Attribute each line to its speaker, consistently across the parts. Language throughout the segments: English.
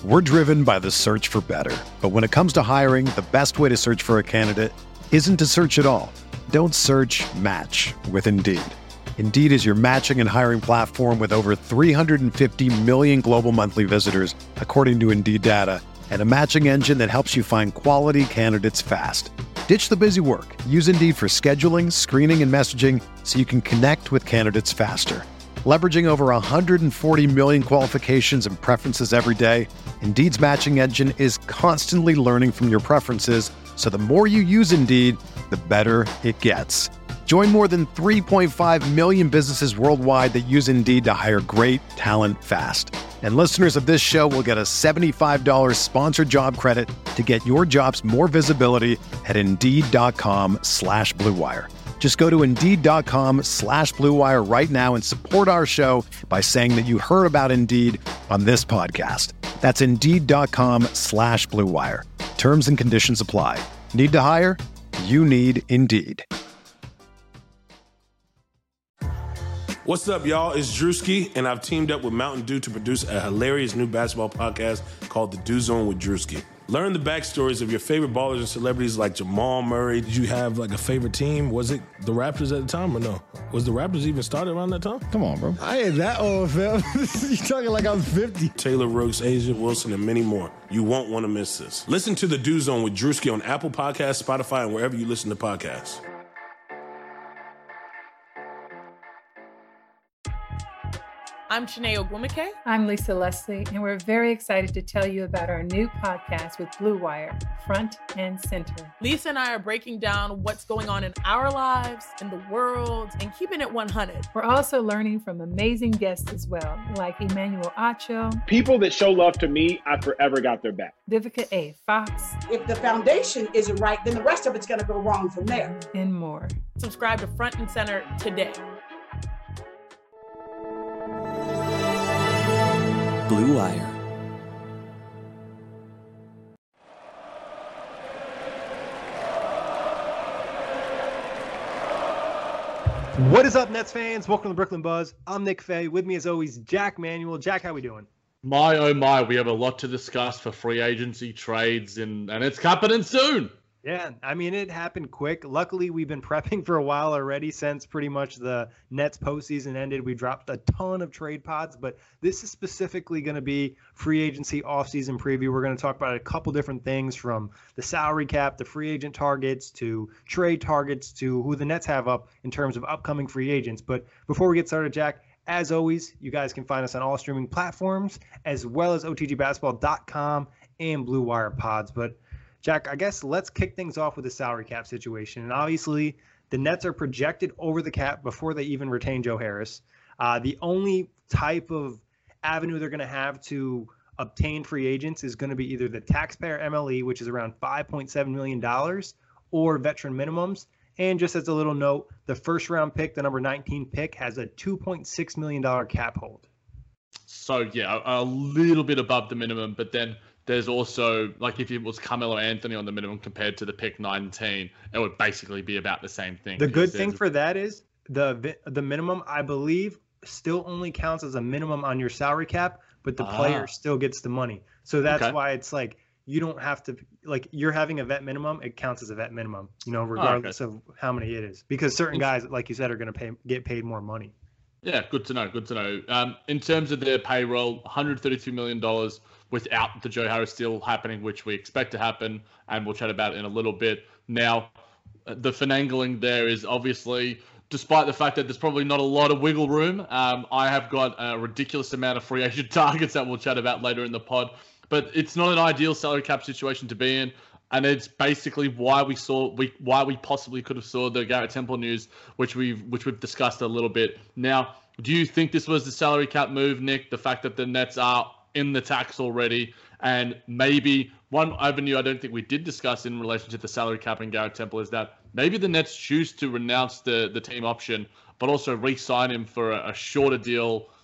Speaker 1: We're driven by the search for better. But when it comes to hiring, the best way to search for a candidate isn't to search at all. Don't search, match with Indeed. Indeed is your matching and hiring platform with over 350 million global monthly visitors, according to Indeed data, and a matching engine that helps you find quality candidates fast. Ditch the busy work. Use Indeed for scheduling, screening, and messaging so you can connect with candidates faster. Leveraging over 140 million qualifications and preferences every day, Indeed's matching engine is constantly learning from your preferences, so the more you use Indeed, the better it gets. Join more than 3.5 million businesses worldwide that use Indeed to hire great talent fast. And listeners of this show will get a $75 sponsored job credit to get your jobs more visibility at Indeed.com/Blue Wire. Just go to Indeed.com/Blue Wire right now and support our show by saying that you heard about Indeed on this podcast. That's Indeed.com/Blue Wire. Terms and conditions apply. Need to hire? You need Indeed.
Speaker 2: What's up, y'all? It's Drewski, and I've teamed up with Mountain Dew to produce a hilarious new basketball podcast called The Dew Zone with Drewski. Learn the backstories of your favorite ballers and celebrities like Jamal Murray.
Speaker 3: Did you have like a favorite team? Was it the Raptors at the time or no? Was the Raptors even started around that time?
Speaker 4: Come on, bro.
Speaker 5: I ain't that old, fam. You talking like I'm 50.
Speaker 2: Taylor Rooks, Asia Wilson, and many more. You won't want to miss this. Listen to The Dew Zone with Drewski on Apple Podcasts, Spotify, and wherever you listen to podcasts.
Speaker 6: I'm Chiney Ogwumike.
Speaker 7: I'm Lisa Leslie, and we're very excited to tell you about our new podcast with Blue Wire, Front and Center.
Speaker 6: Lisa and I are breaking down what's going on in our lives, in the world, and keeping it 100.
Speaker 7: We're also learning from amazing guests as well, like Emmanuel Acho.
Speaker 8: People that show love to me, I forever got their back.
Speaker 7: Vivica A. Fox.
Speaker 9: If the foundation isn't right, then the rest of it's going to go wrong from there.
Speaker 7: And more.
Speaker 6: Subscribe to Front and Center today.
Speaker 10: Blue Wire.
Speaker 5: What is up, Nets fans? Welcome to the Brooklyn Buzz. I'm Nick Fay. With me, as always, Jack Manuel. Jack, how we doing?
Speaker 11: My, oh my, we have a lot to discuss for free agency trades, and it's happening soon.
Speaker 5: Yeah, I mean, it happened quick. Luckily, we've been prepping for a while already since pretty much the Nets postseason ended. We dropped a ton of trade pods, but this is specifically going to be free agency offseason preview. We're going to talk about a couple different things, from the salary cap, the free agent targets, to trade targets, to who the Nets have up in terms of upcoming free agents. But before we get started, Jack, as always, you guys can find us on all streaming platforms, as well as OTGBasketball.com and Blue Wire Pods. But Jack, I guess let's kick things off with the salary cap situation. And obviously, the Nets are projected over the cap before they even retain Joe Harris. The only type of avenue they're going to have to obtain free agents is going to be either the taxpayer MLE, which is around $5.7 million, or veteran minimums. And just as a little note, the first round pick, the number 19 pick, has a $2.6 million cap hold.
Speaker 11: So, yeah, a little bit above the minimum, but then there's also, like, if it was Carmelo Anthony on the minimum compared to the pick 19, it would basically be about the same thing.
Speaker 5: The good thing for that is the minimum, I believe, still only counts as a minimum on your salary cap, but the player still gets the money. So that's why it's like, you don't have to, like, you're having a vet minimum, it counts as a vet minimum, regardless of how many it is. Because certain guys, like you said, are going to get paid more money.
Speaker 11: Yeah, good to know. In terms of their payroll, $132 million without the Joe Harris deal happening, which we expect to happen, and we'll chat about it in a little bit. Now, the finagling there is obviously, despite the fact that there's probably not a lot of wiggle room, I have got a ridiculous amount of free agent targets that we'll chat about later in the pod. But it's not an ideal salary cap situation to be in. And it's basically why we possibly could have saw the Garrett Temple news, which we've discussed a little bit. Now, do you think this was the salary cap move, Nick? The fact that the Nets are in the tax already, and maybe one avenue I don't think we did discuss in relation to the salary cap and Garrett Temple is that maybe the Nets choose to renounce the team option, but also re-sign him for a shorter deal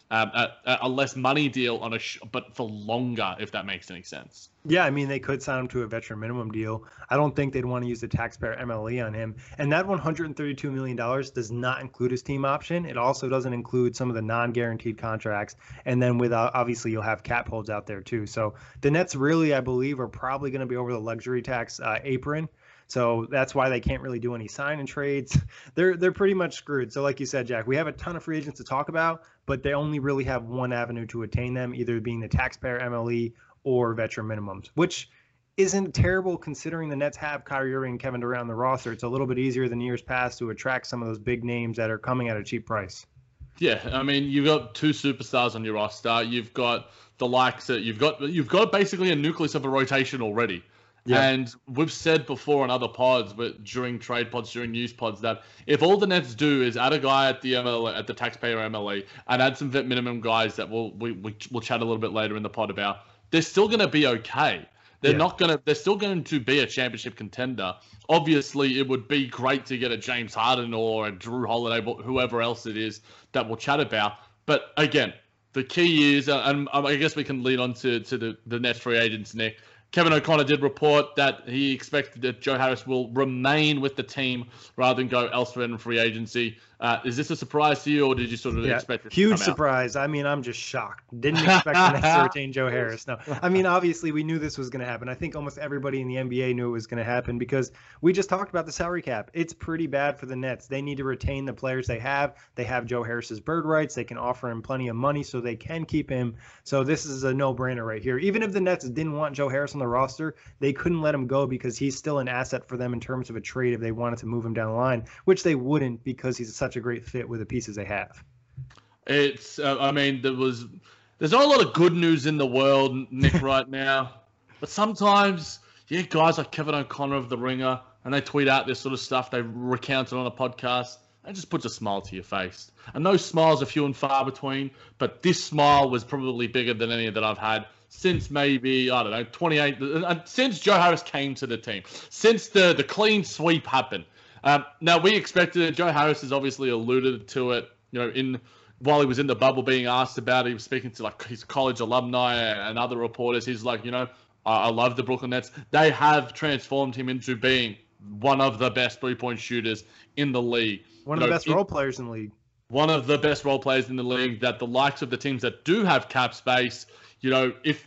Speaker 11: a less money deal on but for longer, if that makes any sense.
Speaker 5: Yeah, I mean, they could sign him to a veteran minimum deal. I don't think they'd want to use the taxpayer MLE on him. And that $132 million does not include his team option. It also doesn't include some of the non-guaranteed contracts. And then with obviously you'll have cap holds out there too. So the Nets really, I believe, are probably going to be over the luxury tax apron. So that's why they can't really do any sign and trades. They're pretty much screwed. So like you said, Jack, we have a ton of free agents to talk about, but they only really have one avenue to attain them, either being the taxpayer MLE or veteran minimums, which isn't terrible considering the Nets have Kyrie Irving and Kevin Durant on the roster. It's a little bit easier than years past to attract some of those big names that are coming at a cheap price.
Speaker 11: Yeah, I mean, you've got two superstars on your roster. You've got the likes that you've got basically a nucleus of a rotation already. Yeah. And we've said before on other pods, but during trade pods, during news pods, that if all the Nets do is add a guy at the MLE, at the taxpayer MLE, and add some vet minimum guys that we'll chat a little bit later in the pod about, they're still going to be okay. They're still going to be a championship contender. Obviously, it would be great to get a James Harden or a Drew Holiday, whoever else it is that we'll chat about. But again, the key is, and I guess we can lead on to the Nets free agents, Nick. Kevin O'Connor did report that he expected that Joe Harris will remain with the team rather than go elsewhere in free agency. Is this a surprise to you, or did you sort of expect it?
Speaker 5: Huge surprise. I mean, I'm just shocked. Didn't expect the Nets to retain Joe Harris. No, I mean, obviously we knew this was going to happen. I think almost everybody in the NBA knew it was going to happen because we just talked about the salary cap. It's pretty bad for the Nets. They need to retain the players they have. They have Joe Harris's bird rights. They can offer him plenty of money so they can keep him. So this is a no-brainer right here. Even if the Nets didn't want Joe Harris on the roster, they couldn't let him go because he's still an asset for them in terms of a trade if they wanted to move him down the line, which they wouldn't because he's such a great fit with the pieces they have.
Speaker 11: It's, I mean, there's not a lot of good news in the world, Nick, right now. But sometimes, guys like Kevin O'Connor of The Ringer, and they tweet out this sort of stuff, they recount it on a podcast, it just puts a smile to your face. And those smiles are few and far between, but this smile was probably bigger than any that I've had since maybe, I don't know, 28, since Joe Harris came to the team, since the clean sweep happened. Now, we expected it. Joe Harris has obviously alluded to it, while he was in the bubble being asked about it. He was speaking to like his college alumni and other reporters. He's like, I love the Brooklyn Nets. They have transformed him into being one of the best three-point shooters in the league.
Speaker 5: One of the best role players in the league.
Speaker 11: One of the best role players in the league, that the likes of the teams that do have cap space, if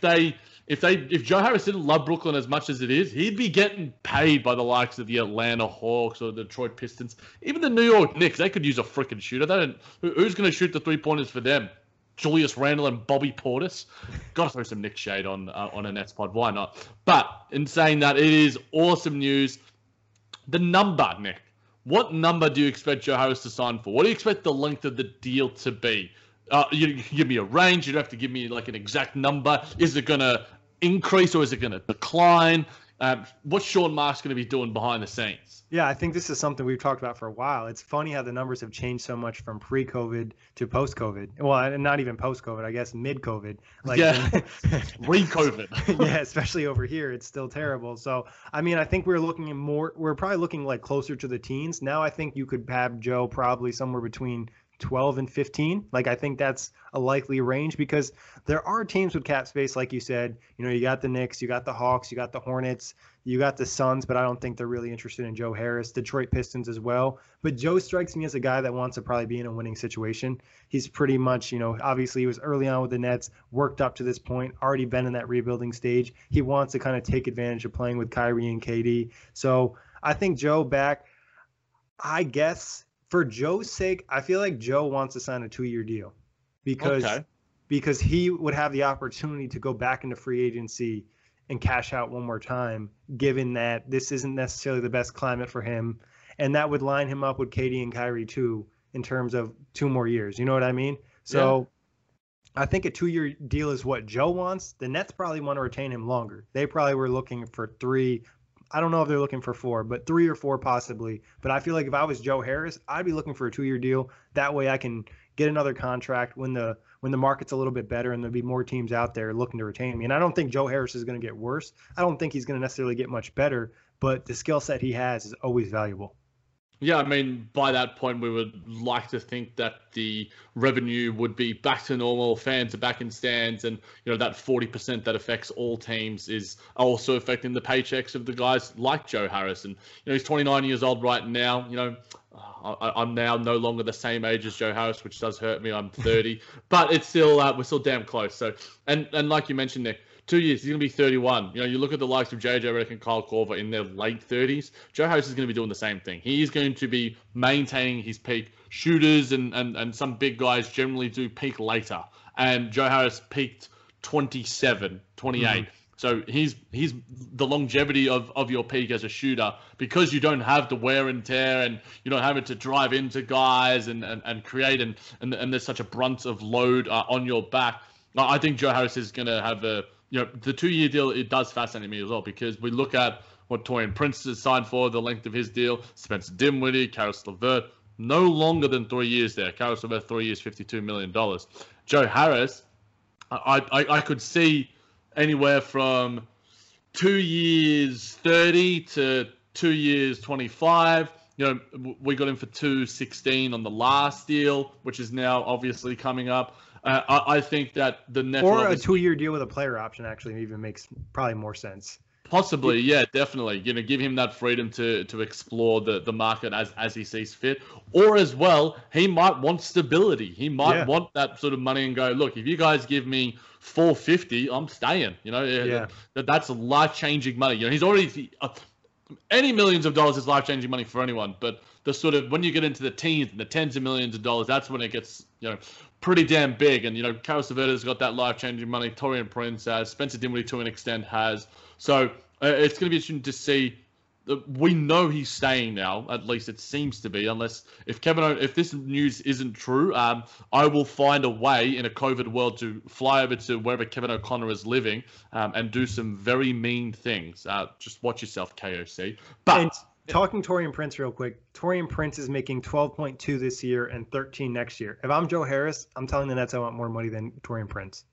Speaker 11: Joe Harris didn't love Brooklyn as much as it is, he'd be getting paid by the likes of the Atlanta Hawks or the Detroit Pistons. Even the New York Knicks, they could use a freaking shooter. Who's going to shoot the three-pointers for them? Julius Randle and Bobby Portis? Got to throw some Knicks shade on a Nets pod. Why not? But in saying that, it is awesome news. The number, Nick. What number do you expect Joe Harris to sign for? What do you expect the length of the deal to be? You give me a range. You don't have to give me like an exact number. Is it going to increase or is it going to decline? What's Sean Marks going to be doing behind the scenes?
Speaker 5: Yeah, I think this is something we've talked about for a while. It's funny how the numbers have changed so much from pre-COVID to post-COVID. Well, and not even post-COVID, I guess mid-COVID.
Speaker 11: Re-COVID.
Speaker 5: Yeah, especially over here, it's still terrible. So, I mean, I think we're probably looking like closer to the teens. Now I think you could have Joe probably somewhere between 12 and 15. Like, I think that's a likely range because there are teams with cap space, like you said. You got the Knicks, you got the Hawks, you got the Hornets, you got the Suns, but I don't think they're really interested in Joe Harris. Detroit Pistons as well. But Joe strikes me as a guy that wants to probably be in a winning situation. He's pretty much, obviously he was early on with the Nets, worked up to this point, already been in that rebuilding stage. He wants to kind of take advantage of playing with Kyrie and KD. So I think Joe back, I guess, for Joe's sake, I feel like Joe wants to sign a 2-year deal because he would have the opportunity to go back into free agency and cash out one more time, given that this isn't necessarily the best climate for him. And that would line him up with KD and Kyrie too, in terms of 2 more years. You know what I mean? So yeah. I think a 2-year deal is what Joe wants. The Nets probably want to retain him longer. They probably were looking for 3. I don't know if they're looking for 4, but 3 or 4 possibly. But I feel like if I was Joe Harris, I'd be looking for a 2-year deal. That way I can get another contract when the market's a little bit better and there'll be more teams out there looking to retain me. And I don't think Joe Harris is going to get worse. I don't think he's going to necessarily get much better, but the skill set he has is always valuable.
Speaker 11: Yeah, I mean, by that point, we would like to think that the revenue would be back to normal. Fans are back in stands, and that 40% that affects all teams is also affecting the paychecks of the guys like Joe Harris. And he's 29 years old right now. I'm now no longer the same age as Joe Harris, which does hurt me. I'm 30, but it's still we're still damn close. So, and like you mentioned, Nick, 2 years, he's going to be 31. You look at the likes of JJ Redick and Kyle Korver in their late 30s. Joe Harris is going to be doing the same thing. He is going to be maintaining his peak. Shooters and some big guys generally do peak later. And Joe Harris peaked 27, 28. Mm-hmm. So he's the longevity of your peak as a shooter, because you don't have the wear and tear, and you don't have it to drive into guys and create, and there's such a brunt of load on your back. I think Joe Harris is going to have the 2-year deal. It does fascinate me as well, because we look at what Taurean Prince has signed for, the length of his deal. Spencer Dinwiddie, Caris LeVert, no longer than 3 years there. Caris LeVert, 3 years, $52 million. Joe Harris, I could see anywhere from 2 years 30 to 2 years 25. We got him for 216 on the last deal, which is now obviously coming up. I think that the net
Speaker 5: or a 2-year deal with a player option actually even makes probably more sense.
Speaker 11: Possibly, yeah, definitely. Give him that freedom to explore the market as he sees fit. Or as well, he might want stability. He might want that sort of money and go, look, if you guys give me $450, I'm staying. That's life-changing money. He's already any millions of dollars is life-changing money for anyone, but the sort of when you get into the teens and the tens of millions of dollars, that's when it gets pretty damn big. And Caris LeVert has got that life-changing money. Taurean Prince has. Spencer Dinwiddie to an extent has. So it's going to be interesting to see. We know he's staying now. At least it seems to be. Unless if this news isn't true, I will find a way in a COVID world to fly over to wherever Kevin O'Connor is living and do some very mean things. Just watch yourself, KOC. But
Speaker 5: and talking Taurean Prince real quick. Taurean Prince is making 12.2 this year and 13 next year. If I'm Joe Harris, I'm telling the Nets I want more money than Taurean Prince.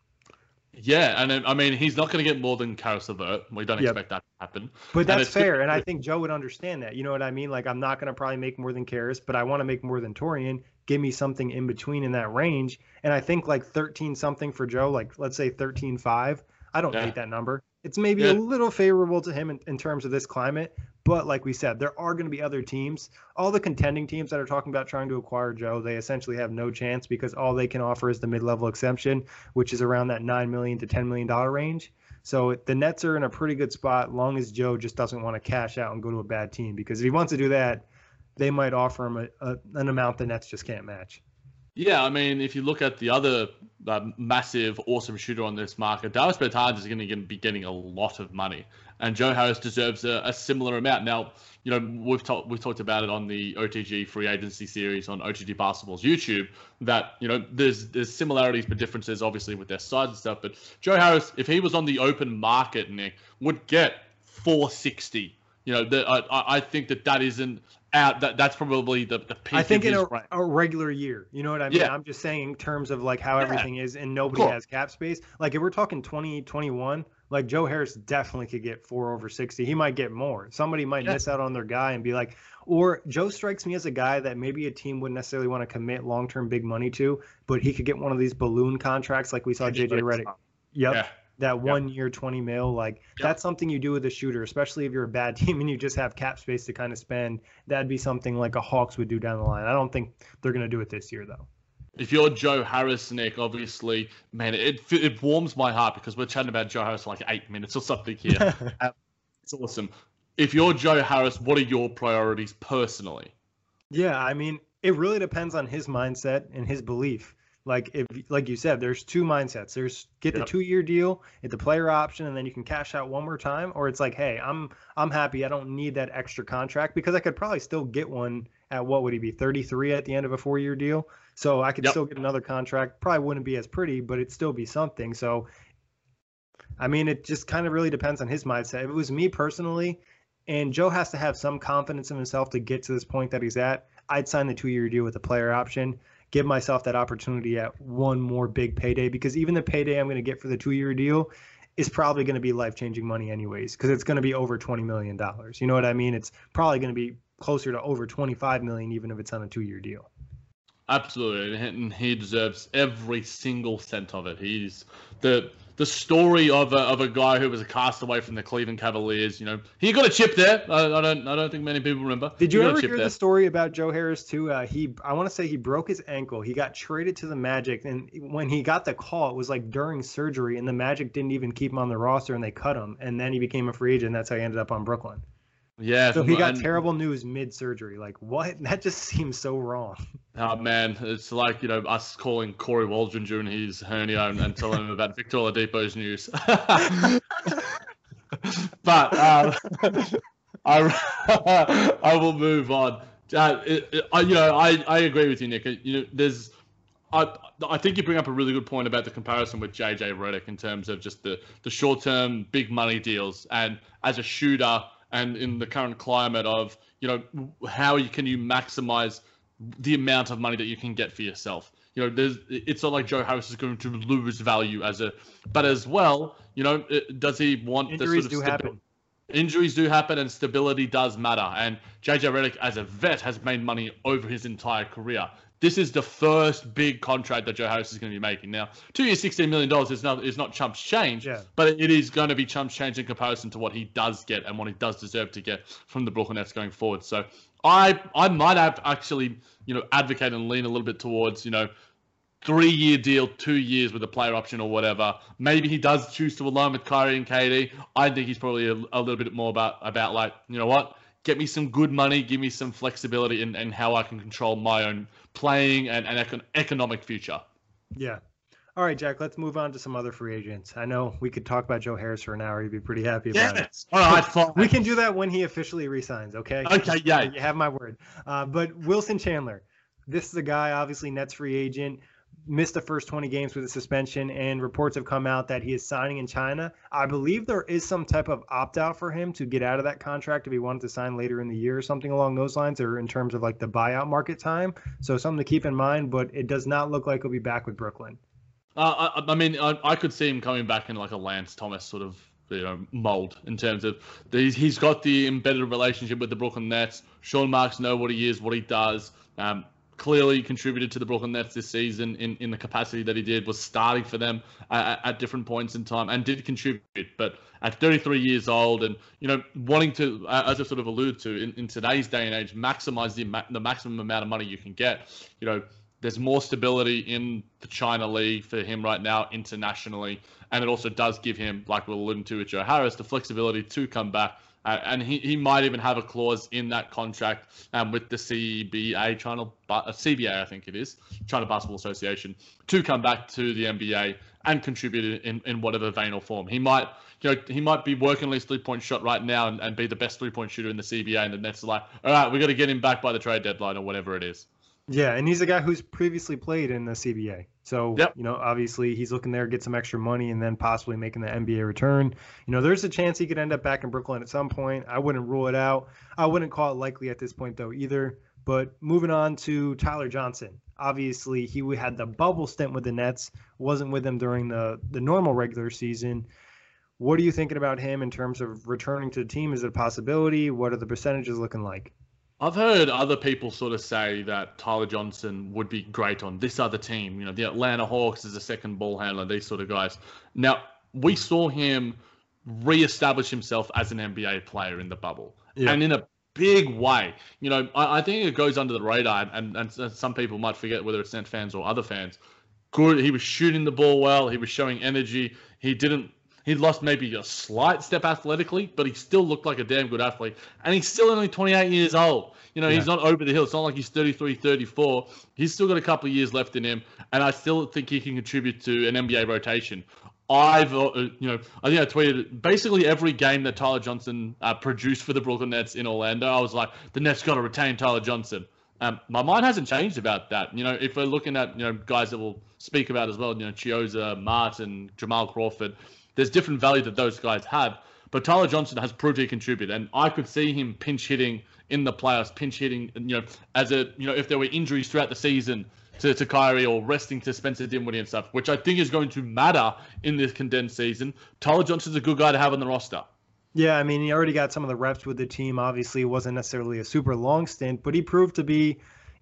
Speaker 11: Yeah, and I mean, he's not going to get more than Caris LeVert. We don't expect that to happen.
Speaker 5: But that's fair, and I think Joe would understand that. You know what I mean? Like, I'm not going to probably make more than Caris, but I want to make more than Taurean. Give me something in between in that range. And I think like 13-something for Joe, like let's say 13.5. I don't hate that number. It's maybe a little favorable to him in terms of this climate. But like we said, there are going to be other teams. All the contending teams that are talking about trying to acquire Joe, they essentially have no chance because all they can offer is the mid-level exemption, which is around that $9 million to $10 million range. So the Nets are in a pretty good spot, long as Joe just doesn't want to cash out and go to a bad team. Because if he wants to do that, they might offer him an amount the Nets just can't match.
Speaker 11: Yeah, I mean, if you look at the other massive, awesome shooter on this market, Davis Bertans is going to be getting a lot of money, and Joe Harris deserves a similar amount. Now, we've talked about it on the OTG free agency series on OTG Basketball's YouTube that there's similarities but differences obviously with their size and stuff. But Joe Harris, if he was on the open market, Nick, would get $460. I think that isn't out. That's probably the peak.
Speaker 5: I think in a regular year, you know what I mean? Yeah. I'm just saying in terms of like how everything is and nobody has cap space. Like if we're talking 2021, like Joe Harris definitely could get 4 over 60. He might get more. Somebody might miss out on their guy and be like, or Joe strikes me as a guy that maybe a team wouldn't necessarily want to commit long-term big money to, but he could get one of these balloon contracts like we saw JJ Redick. Yep. Yeah. That 1 year, 20 mil, that's something you do with a shooter, especially if you're a bad team and you just have cap space to kind of spend. That'd be something like a Hawks would do down the line. I don't think they're going to do it this year, though.
Speaker 11: If you're Joe Harris, Nick, obviously, man, it warms my heart because we're chatting about Joe Harris for like 8 minutes or something here. It's awesome. If you're Joe Harris, what are your priorities personally?
Speaker 5: Yeah, I mean, it really depends on his mindset and his belief. Like you said, there's two mindsets. There's get the 2-year deal at the player option, and then you can cash out one more time. Or it's like, hey, I'm happy. I don't need that extra contract because I could probably still get one at what would he be 33 at the end of a 4-year deal. So I could still get another contract. Probably wouldn't be as pretty, but it'd still be something. So, I mean, it just kind of really depends on his mindset. If it was me personally, and Joe has to have some confidence in himself to get to this point that he's at, I'd sign the 2-year deal with the player option. Give myself that opportunity at one more big payday, because even the payday I'm going to get for the 2-year deal is probably going to be life-changing money anyways, because it's going to be over $20 million. You know what I mean? It's probably going to be closer to over 25 million, even if it's on a 2-year deal.
Speaker 11: Absolutely, and he deserves every single cent of it. He's the story of a guy who was a castaway from the Cleveland Cavaliers. You know, he got a chip there. I don't think many people remember.
Speaker 5: Did you ever hear the story about Joe Harris too? I want to say he broke his ankle. He got traded to the Magic, and when he got the call, it was like during surgery, and the Magic didn't even keep him on the roster, and they cut him, and then he became a free agent. And that's how he ended up on Brooklyn.
Speaker 11: Yeah.
Speaker 5: So he got terrible news mid-surgery. Like, what? That just seems so wrong.
Speaker 11: Oh, man. It's like, us calling Corey Waldron during his hernia and telling him about Victor Oladipo's news. But I will move on. I agree with you, Nick. I think you bring up a really good point about the comparison with JJ Redick in terms of just the short-term big money deals. And as a shooter, and in the current climate of, how can you maximize the amount of money that you can get for yourself? It's not like Joe Harris is going to lose value but as well, does he want
Speaker 5: injuries do happen?
Speaker 11: Injuries do happen, and stability does matter. And JJ Redick, as a vet, has made money over his entire career. This is the first big contract that Joe Harris is going to be making. Now, 2 years, $16 million is not chumps change, but it is going to be chumps change in comparison to what he does get and what he does deserve to get from the Brooklyn Nets going forward. So I might have actually, advocate and lean a little bit towards, 3-year deal, 2 years with a player option or whatever. Maybe he does choose to align with Kyrie and KD. I think he's probably a little bit more about like, you know what? Get me some good money, give me some flexibility in how I can control my own playing and economic future.
Speaker 5: Yeah. All right, Jack, let's move on to some other free agents. I know we could talk about Joe Harris for an hour. You'd be pretty happy about it.
Speaker 11: All right, fine.
Speaker 5: We can do that when he officially resigns, okay?
Speaker 11: Okay, yeah.
Speaker 5: You have my word. But Wilson Chandler, this is a guy, obviously, Nets free agent, missed the first 20 games with a suspension, and reports have come out that he is signing in China. I believe there is some type of opt-out for him to get out of that contract if he wanted to sign later in the year or something along those lines, or in terms of like the buyout market time. So something to keep in mind, but it does not look like he'll be back with Brooklyn.
Speaker 11: I could see him coming back in like a Lance Thomas sort of mold in terms of he's got the embedded relationship with the Brooklyn Nets. Sean Marks know what he is, what he does. Clearly contributed to the Brooklyn Nets this season in the capacity that he did, was starting for them at different points in time and did contribute. But at 33 years old and, wanting to, as I sort of alluded to, in today's day and age, maximize the maximum amount of money you can get, there's more stability in the China League for him right now internationally. And it also does give him, like we're alluding to with Joe Harris, the flexibility to come back. And he might even have a clause in that contract with the CBA, CBA, I think it is, China Basketball Association, to come back to the NBA and contribute in whatever vein or form. He might be working on his 3-point shot right now and be the best 3-point shooter in the CBA, and the Nets are like, all right, we got to get him back by the trade deadline or whatever it is.
Speaker 5: Yeah, and he's a guy who's previously played in the CBA. So, obviously he's looking there to get some extra money and then possibly making the NBA return. There's a chance he could end up back in Brooklyn at some point. I wouldn't rule it out. I wouldn't call it likely at this point, though, either. But moving on to Tyler Johnson. Obviously, he had the bubble stint with the Nets, wasn't with them during the normal regular season. What are you thinking about him in terms of returning to the team? Is it a possibility? What are the percentages looking like?
Speaker 11: I've heard other people sort of say that Tyler Johnson would be great on this other team. The Atlanta Hawks as a second ball handler, these sort of guys. Now, we saw him reestablish himself as an NBA player in the bubble. Yeah. And in a big way. I think it goes under the radar, and some people might forget whether it's Nets fans or other fans. Good. He was shooting the ball well. He was showing energy. He lost maybe a slight step athletically, but he still looked like a damn good athlete. And he's still only 28 years old. He's not over the hill. It's not like he's 33, 34. He's still got a couple of years left in him. And I still think he can contribute to an NBA rotation. I think I tweeted basically every game that Tyler Johnson produced for the Brooklyn Nets in Orlando. I was like, the Nets got to retain Tyler Johnson. My mind hasn't changed about that. If we're looking at, guys that we'll speak about as well, Chiozza, Martin, Jamal Crawford, there's different value that those guys have, but Tyler Johnson has proved he contributed, and I could see him pinch hitting in the playoffs, pinch hitting, if there were injuries throughout the season to Kyrie or resting to Spencer Dinwiddie and stuff, which I think is going to matter in this condensed season. Tyler Johnson's a good guy to have on the roster.
Speaker 5: Yeah, I mean, he already got some of the reps with the team. Obviously, it wasn't necessarily a super long stint, but he proved to be,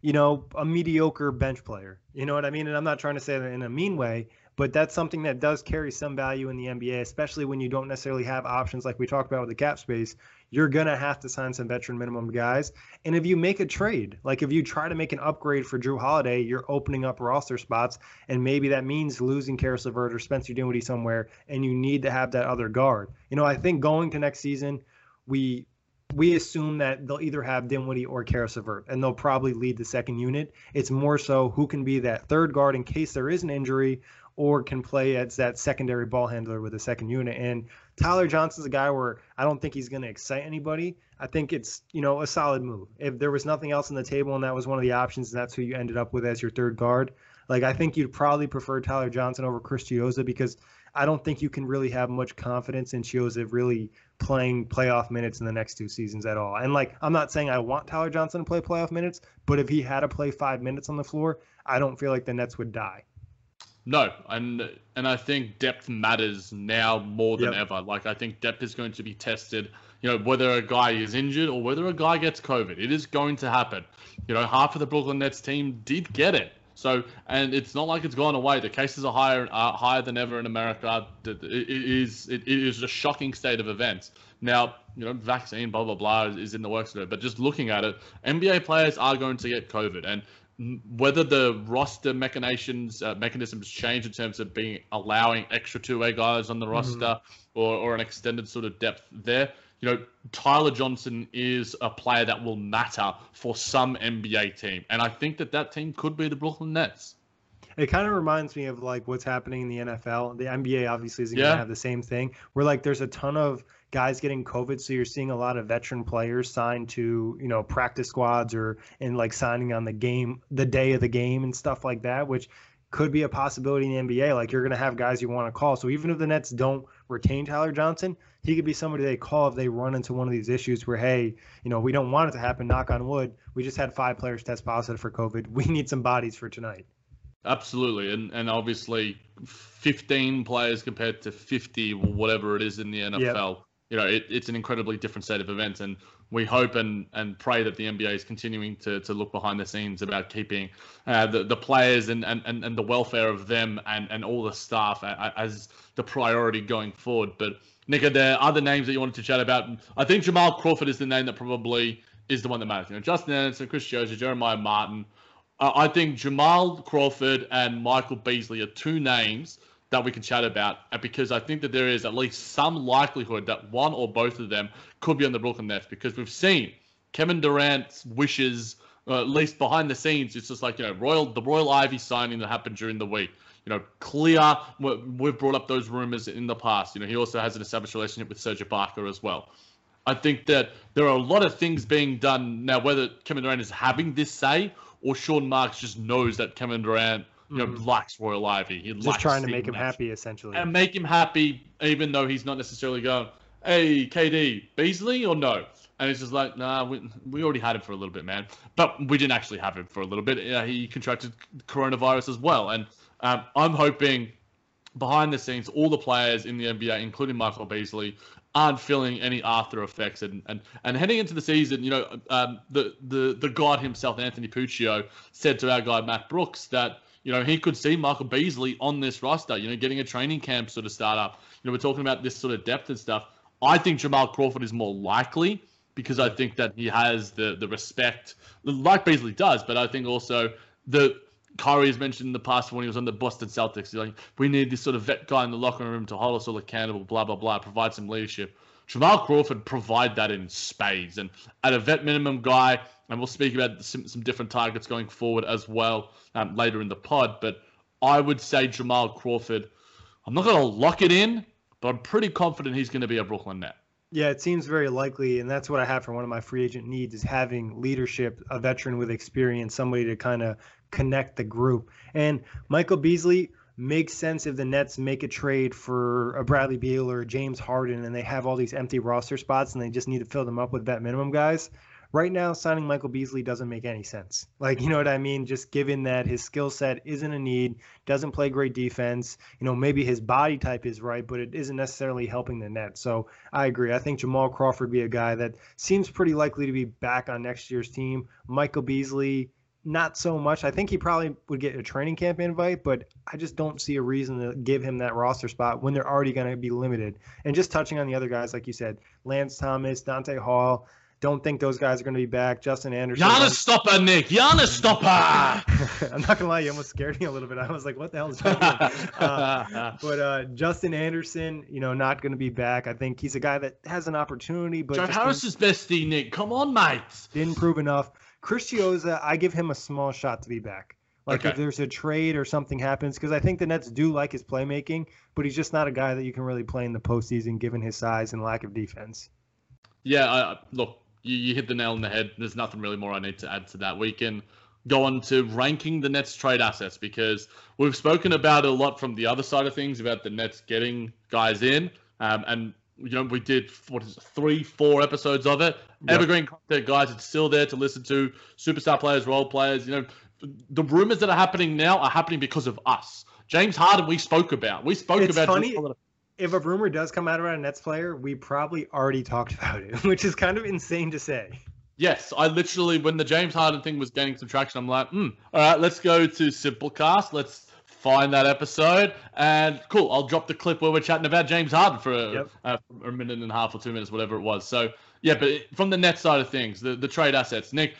Speaker 5: a mediocre bench player. You know what I mean? And I'm not trying to say that in a mean way, but that's something that does carry some value in the NBA, especially when you don't necessarily have options like we talked about with the cap space. You're going to have to sign some veteran minimum guys. And if you make a trade, like if you try to make an upgrade for Drew Holiday, you're opening up roster spots. And maybe that means losing Karis LeVert or Spencer Dinwiddie somewhere, and you need to have that other guard. I think going to next season, we assume that they'll either have Dinwiddie or Karis LeVert, and they'll probably lead the second unit. It's more so who can be that third guard in case there is an injury, or can play as that secondary ball handler with the second unit. And Tyler Johnson's a guy where I don't think he's going to excite anybody. I think it's, a solid move. If there was nothing else on the table and that was one of the options, and that's who you ended up with as your third guard, I think you'd probably prefer Tyler Johnson over Chris Chiozza, because I don't think you can really have much confidence in Chiozza really playing playoff minutes in the next 2 seasons at all. And I'm not saying I want Tyler Johnson to play playoff minutes, but if he had to play 5 minutes on the floor, I don't feel like the Nets would die.
Speaker 11: No, and I think depth matters now more than ever. I think depth is going to be tested, whether a guy is injured or whether a guy gets COVID. It is going to happen. Half of the Brooklyn Nets team did get it. So, and it's not like it's gone away. The cases are higher than ever in America. It is a shocking state of events. Now, vaccine, blah, blah, blah, is in the works of it. But just looking at it, NBA players are going to get COVID. And whether the roster mechanisms change in terms of allowing extra two-way guys on the roster or an extended sort of depth there, Tyler Johnson is a player that will matter for some NBA team. And I think that team could be the Brooklyn Nets.
Speaker 5: It kind of reminds me of what's happening in the NFL. The NBA obviously isn't going to have the same thing, where there's a ton of guys getting COVID. So you're seeing a lot of veteran players signed to, practice squads and signing on the day of the game and stuff like that, which could be a possibility in the NBA. You're going to have guys you want to call. So even if the Nets don't retain Tyler Johnson, he could be somebody they call if they run into one of these issues where, hey, we don't want it to happen, knock on wood. We just had 5 players test positive for COVID. We need some bodies for tonight.
Speaker 11: Absolutely. And obviously 15 players compared to 50 or whatever it is in the NFL. Yep. It's an incredibly different set of events, and we hope and pray that the NBA is continuing to look behind the scenes about keeping the players and the welfare of them and all the staff as the priority going forward. But Nick, are there other names that you wanted to chat about? I think Jamal Crawford is the name that probably is the one that matters. Justin Anderson, Chris Chiozza, Jeremiah Martin. I think Jamal Crawford and Michael Beasley are 2 names that we can chat about, because I think that there is at least some likelihood that one or both of them could be on the Brooklyn Nets, because we've seen Kevin Durant's wishes, at least behind the scenes. It's just the Royal Ivy signing that happened during the week. Clear. We've brought up those rumors in the past. He also has an established relationship with Serge Ibaka as well. I think that there are a lot of things being done now, whether Kevin Durant is having this say or Sean Marks just knows that Kevin Durant, likes Royal Ivy. He
Speaker 5: just trying to make him happy, essentially.
Speaker 11: And make him happy, even though he's not necessarily going, hey, KD, Beasley or no? And it's just nah, we already had him for a little bit, man. But we didn't actually have him for a little bit. He contracted coronavirus as well. And I'm hoping behind the scenes, all the players in the NBA, including Michael Beasley, aren't feeling any after effects. And heading into the season, the god himself, Anthony Puccio, said to our guy Matt Brooks that he could see Michael Beasley on this roster, getting a training camp sort of start up. We're talking about this sort of depth and stuff. I think Jamal Crawford is more likely, because I think that he has the respect like Beasley does, but I think also Kyrie has mentioned in the past when he was on the Boston Celtics, we need this sort of vet guy in the locker room to hold us all accountable, blah, blah, blah, provide some leadership. Jamal Crawford provide that in spades. And at a vet minimum guy, and we'll speak about some different targets going forward as well later in the pod, but I would say Jamal Crawford, I'm not going to lock it in, but I'm pretty confident he's going to be a Brooklyn Net.
Speaker 5: Yeah, it seems very likely, and that's what I have for one of my free agent needs, is having leadership, a veteran with experience, somebody to kind of connect the group. And Michael Beasley makes sense if the Nets make a trade for a Bradley Beal or James Harden, and they have all these empty roster spots and they just need to fill them up with vet minimum guys. right now signing Michael Beasley doesn't make any sense. Like, you know what I mean? Just given that his skill set isn't a need, doesn't play great defense, maybe his body type is right, but it isn't necessarily helping the Nets. So I agree. I think Jamal Crawford be a guy that seems pretty likely to be back on next year's team. Michael Beasley, not so much. I think he probably would get a training camp invite, but I just don't see a reason to give him that roster spot when they're already going to be limited. And just touching on the other guys, like you said, Lance Thomas, Dante Hall, don't think those guys are going to be back. Justin Anderson.
Speaker 11: Giannis stopper, Nick. Giannis stopper.
Speaker 5: I'm not going to lie, you almost scared me a little bit. I was like, what the hell is happening? But Justin Anderson, not going to be back. I think he's a guy that has an opportunity. But
Speaker 11: Joe Harris is bestie, Nick. Come on, mate.
Speaker 5: Didn't prove enough. Chris Chiozza, I give him a small shot to be back. If there's a trade or something happens, because I think the Nets do like his playmaking, but he's just not a guy that you can really play in the postseason given his size and lack of defense.
Speaker 11: Yeah, look, you hit the nail on the head. There's nothing really more I need to add to that. We can go on to ranking the Nets trade assets because we've spoken about it a lot from the other side of things about the Nets getting guys in. And we did 3-4 episodes of it. Yep. Evergreen content, guys. It's still there to listen to. Superstar players, role players. The rumors that are happening now are happening because of us. James Harden, we spoke about. It's funny.
Speaker 5: If a rumor does come out about a Nets player, we probably already talked about it, which is kind of insane to say.
Speaker 11: Yes, I literally, when the James Harden thing was gaining some traction, I'm like, all right, let's go to Simplecast. Let's find that episode. And cool, I'll drop the clip where we're chatting about James Harden for a minute and a half or 2 minutes, whatever it was. So, yeah, but from the Nets side of things, the trade assets, Nick,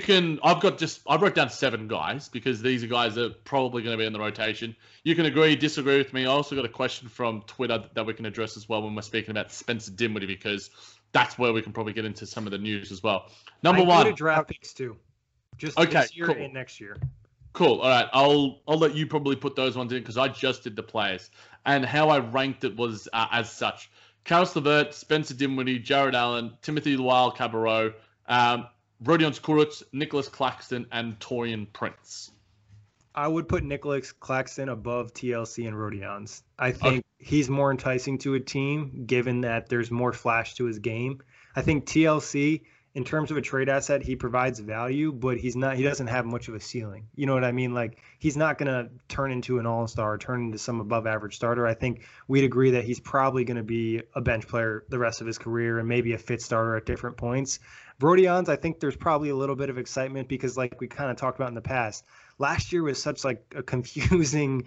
Speaker 11: I wrote down 7 guys because these are guys that are probably going to be in the rotation. You can agree, disagree with me. I also got a question from Twitter that we can address as well when we're speaking about Spencer Dinwiddie because that's where we can probably get into some of the news as well. Number one.
Speaker 5: I draft picks too. Just this year and next year.
Speaker 11: Cool. All right. I'll let you probably put those ones in because I just did the players. And how I ranked it was as such. Caris LeVert, Spencer Dinwiddie, Jared Allen, Timothy Luwawu-Cabarrot, Rodion Kurucs, Nicholas Claxton, and Taurean Prince.
Speaker 5: I would put Nicholas Claxton above TLC and Rodion's. I think he's more enticing to a team given that there's more flash to his game. I think TLC, in terms of a trade asset, he provides value, but he doesn't have much of a ceiling. You know what I mean? Like, he's not going to turn into an all-star, turn into some above average starter. I think we'd agree that he's probably going to be a bench player the rest of his career and maybe a fit starter at different points. Rodion's, I think there's probably a little bit of excitement because like we kind of talked about in the past, last year was such like a confusing,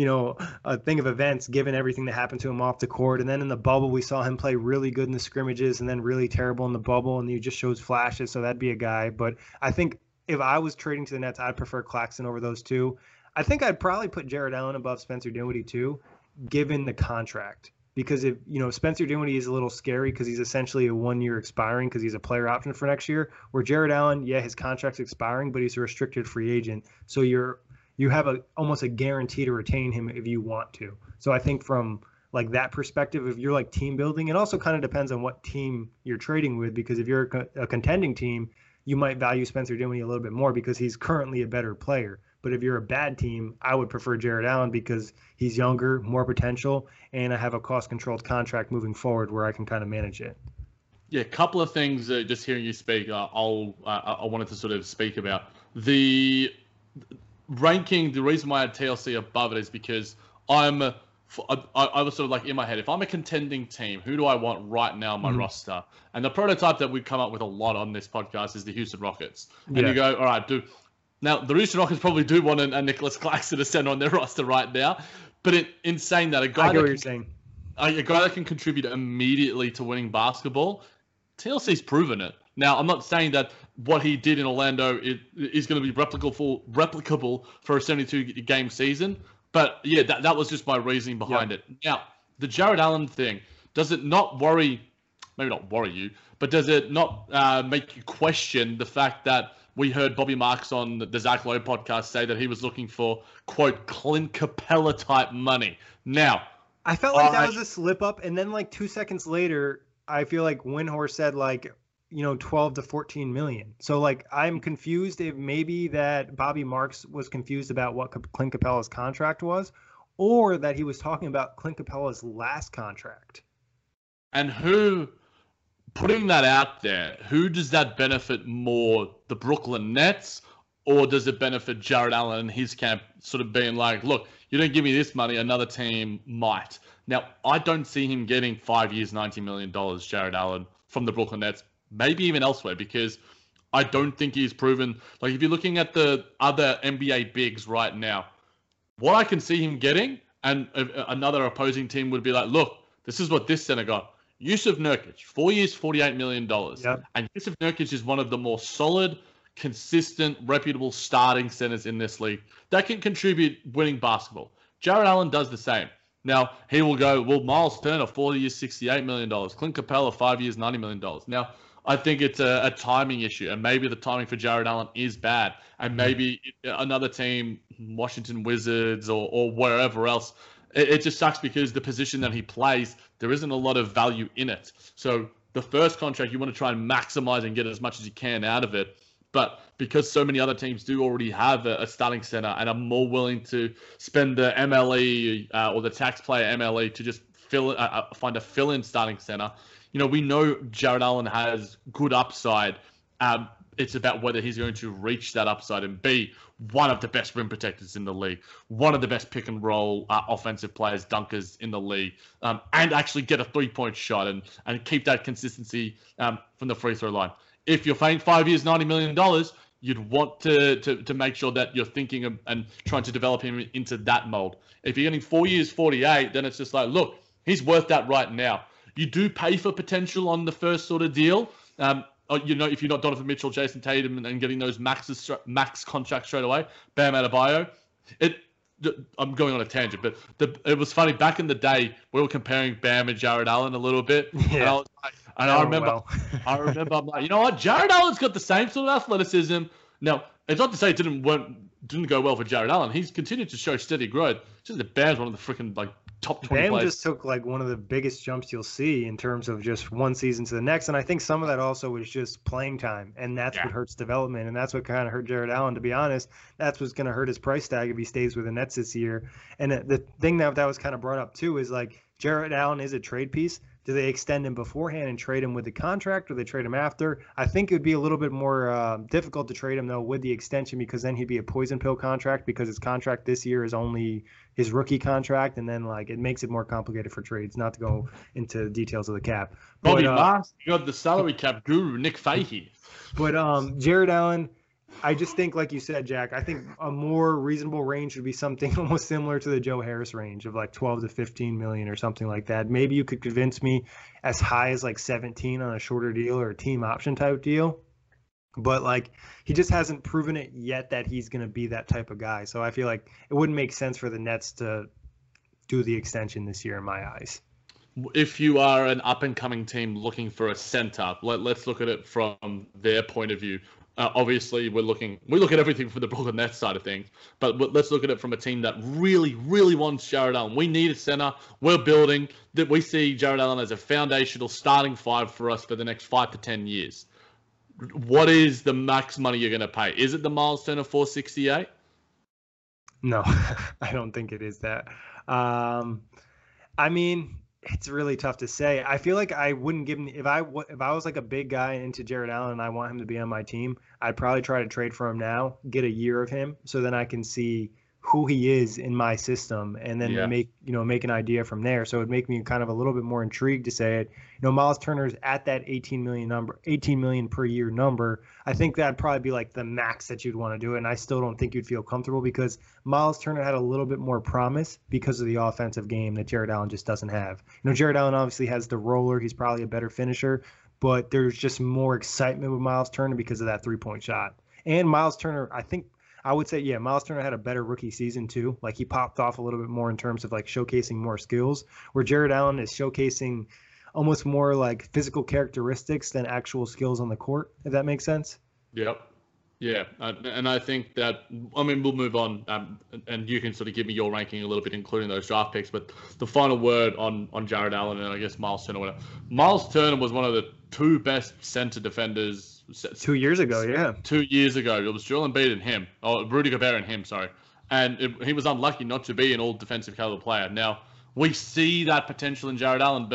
Speaker 5: a thing of events given everything that happened to him off the court. And then in the bubble, we saw him play really good in the scrimmages and then really terrible in the bubble. And he just shows flashes. So that'd be a guy. But I think if I was trading to the Nets, I'd prefer Claxton over those two. I think I'd probably put Jared Allen above Spencer Dinwiddie too, given the contract. Because if Spencer Dinwiddie is a little scary because he's essentially a 1 year expiring because he's a player option for next year. Where Jared Allen, his contract's expiring, but he's a restricted free agent. So you have almost a guarantee to retain him if you want to. So I think from like that perspective, if you're like team building, it also kind of depends on what team you're trading with. Because if you're a contending team, you might value Spencer Dinwiddie a little bit more because he's currently a better player. But if you're a bad team, I would prefer Jared Allen because he's younger, more potential, and I have a cost-controlled contract moving forward where I can kind of manage it.
Speaker 11: Yeah, a couple of things just hearing you speak, I wanted to sort of speak about. The ranking, the reason why I had TLC above it is because I was sort of like in my head, if I'm a contending team, who do I want right now on my roster? And the prototype that we've come up with a lot on this podcast is the Houston Rockets. And you go, all right, now, the Houston Rockets probably do want a Nicholas Claxton to send on their roster right now. But in saying that, a guy that can contribute immediately to winning basketball, TLC's proven it. Now, I'm not saying that what he did in Orlando is going to be replicable for a 72-game season. But, yeah, that was just my reasoning behind it. Now, the Jared Allen thing, does it not worry – maybe not worry you, but does it not make you question the fact that we heard Bobby Marks on the Zach Lowe podcast say that he was looking for, quote, Clint Capella type money. Now,
Speaker 5: I felt like that was a slip up. And then like 2 seconds later, I feel like Windhorst said like, 12 to 14 million. So like, I'm confused if maybe that Bobby Marks was confused about what Clint Capella's contract was, or that he was talking about Clint Capella's last contract.
Speaker 11: And who putting that out there, who does that benefit more? The Brooklyn Nets, or does it benefit Jared Allen and his camp sort of being like, look, you don't give me this money, another team might. Now, I don't see him getting 5 years, $90 million, Jared Allen, from the Brooklyn Nets, maybe even elsewhere, because I don't think he's proven. Like, if you're looking at the other NBA bigs right now, what I can see him getting, and another opposing team would be like, look, this is what this center got. Yusuf Nurkic, 4 years, $48 million.
Speaker 5: Yep.
Speaker 11: And Yusuf Nurkic is one of the more solid, consistent, reputable starting centers in this league that can contribute winning basketball. Jared Allen does the same. Now, he will go, well, Miles Turner, 4 years, $68 million. Clint Capella, 5 years, $90 million. Now, I think it's a timing issue, and maybe the timing for Jared Allen is bad, and maybe another team, Washington Wizards or wherever else, it just sucks because the position that he plays, there isn't a lot of value in it. So the first contract, you want to try and maximize and get as much as you can out of it. But because so many other teams do already have a starting center and are more willing to spend the MLE or the taxpayer MLE to just find a fill-in starting center, we know Jared Allen has good upside. It's about whether he's going to reach that upside and be one of the best rim protectors in the league, one of the best pick and roll offensive players, dunkers in the league, and actually get a 3-point shot and keep that consistency from the free throw line. If you're paying 5 years, $90 million, you'd want to make sure that you're thinking of, and trying to develop him into that mold. If you're getting 4 years, 48, then it's just like, look, he's worth that right now. You do pay for potential on the first sort of deal. If you're not Donovan Mitchell, Jason Tatum, and getting those max contracts straight away, Bam Adebayo. I'm going on a tangent, but it was funny. Back in the day, we were comparing Bam and Jared Allen a little bit. Yeah. I remember, I'm like, you know what? Jared Allen's got the same sort of athleticism. Now, it's not to say it didn't go well for Jared Allen. He's continued to show steady growth. Just the Bam's one of the freaking top 20
Speaker 5: Bam
Speaker 11: players.
Speaker 5: just took one of the biggest jumps you'll see in terms of just one season to the next. And I think some of that also was just playing time. And that's what hurts development. And that's what kind of hurt Jared Allen, to be honest. That's what's going to hurt his price tag if he stays with the Nets this year. And the thing that was kind of brought up too is Jared Allen is a trade piece. Do they extend him beforehand and trade him with the contract, or they trade him after? I think it would be a little bit more difficult to trade him, though, with the extension, because then he'd be a poison pill contract, because his contract this year is only his rookie contract, and then it makes it more complicated for trades, not to go into the details of the cap.
Speaker 11: Bobby Marks, you got the salary cap guru, Nick Fahey.
Speaker 5: But Jared Allen, I just think, like you said, Jack, I think a more reasonable range would be something almost similar to the Joe Harris range of 12 to 15 million or something like that. Maybe you could convince me as high as 17 on a shorter deal or a team option type deal. But he just hasn't proven it yet that he's going to be that type of guy. So I feel like it wouldn't make sense for the Nets to do the extension this year in my eyes.
Speaker 11: If you are an up-and-coming team looking for a center, let's look at it from their point of view. Obviously, we look at everything from the Brooklyn Nets side of things, but let's look at it from a team that really, really wants Jared Allen. We need a center. We're building that. We see Jared Allen as a foundational starting five for us for the next 5 to 10 years. What is the max money you're going to pay? Is it the Miles Turner 468?
Speaker 5: No, I don't think it is that. It's really tough to say. I feel like I wouldn't give him, if I was a big guy into Jared Allen and I want him to be on my team, I'd probably try to trade for him now, get a year of him, so then I can see who he is in my system, and then make an idea from there. So it'd make me kind of a little bit more intrigued to say it. Miles Turner's at that 18 million per year number. I think that'd probably be the max that you'd want to do it. And I still don't think you'd feel comfortable, because Miles Turner had a little bit more promise because of the offensive game that Jared Allen just doesn't have. Jared Allen obviously has the roller. He's probably a better finisher, but there's just more excitement with Miles Turner because of that 3-point shot. And Miles Turner, I would say, Miles Turner had a better rookie season too. He popped off a little bit more in terms of showcasing more skills, where Jared Allen is showcasing almost more physical characteristics than actual skills on the court, if that makes sense.
Speaker 11: Yep. Yeah. And I think that, we'll move on, and you can sort of give me your ranking a little bit, including those draft picks. But the final word on Jared Allen and I guess Miles Turner. Miles Turner was one of the 2 best center defenders
Speaker 5: 2 years ago, yeah.
Speaker 11: 2 years ago. It was Joel Embiid and him. Oh, Rudy Gobert and him, sorry. And he was unlucky not to be an all-defensive caliber player. Now, we see that potential in Jared Allen, but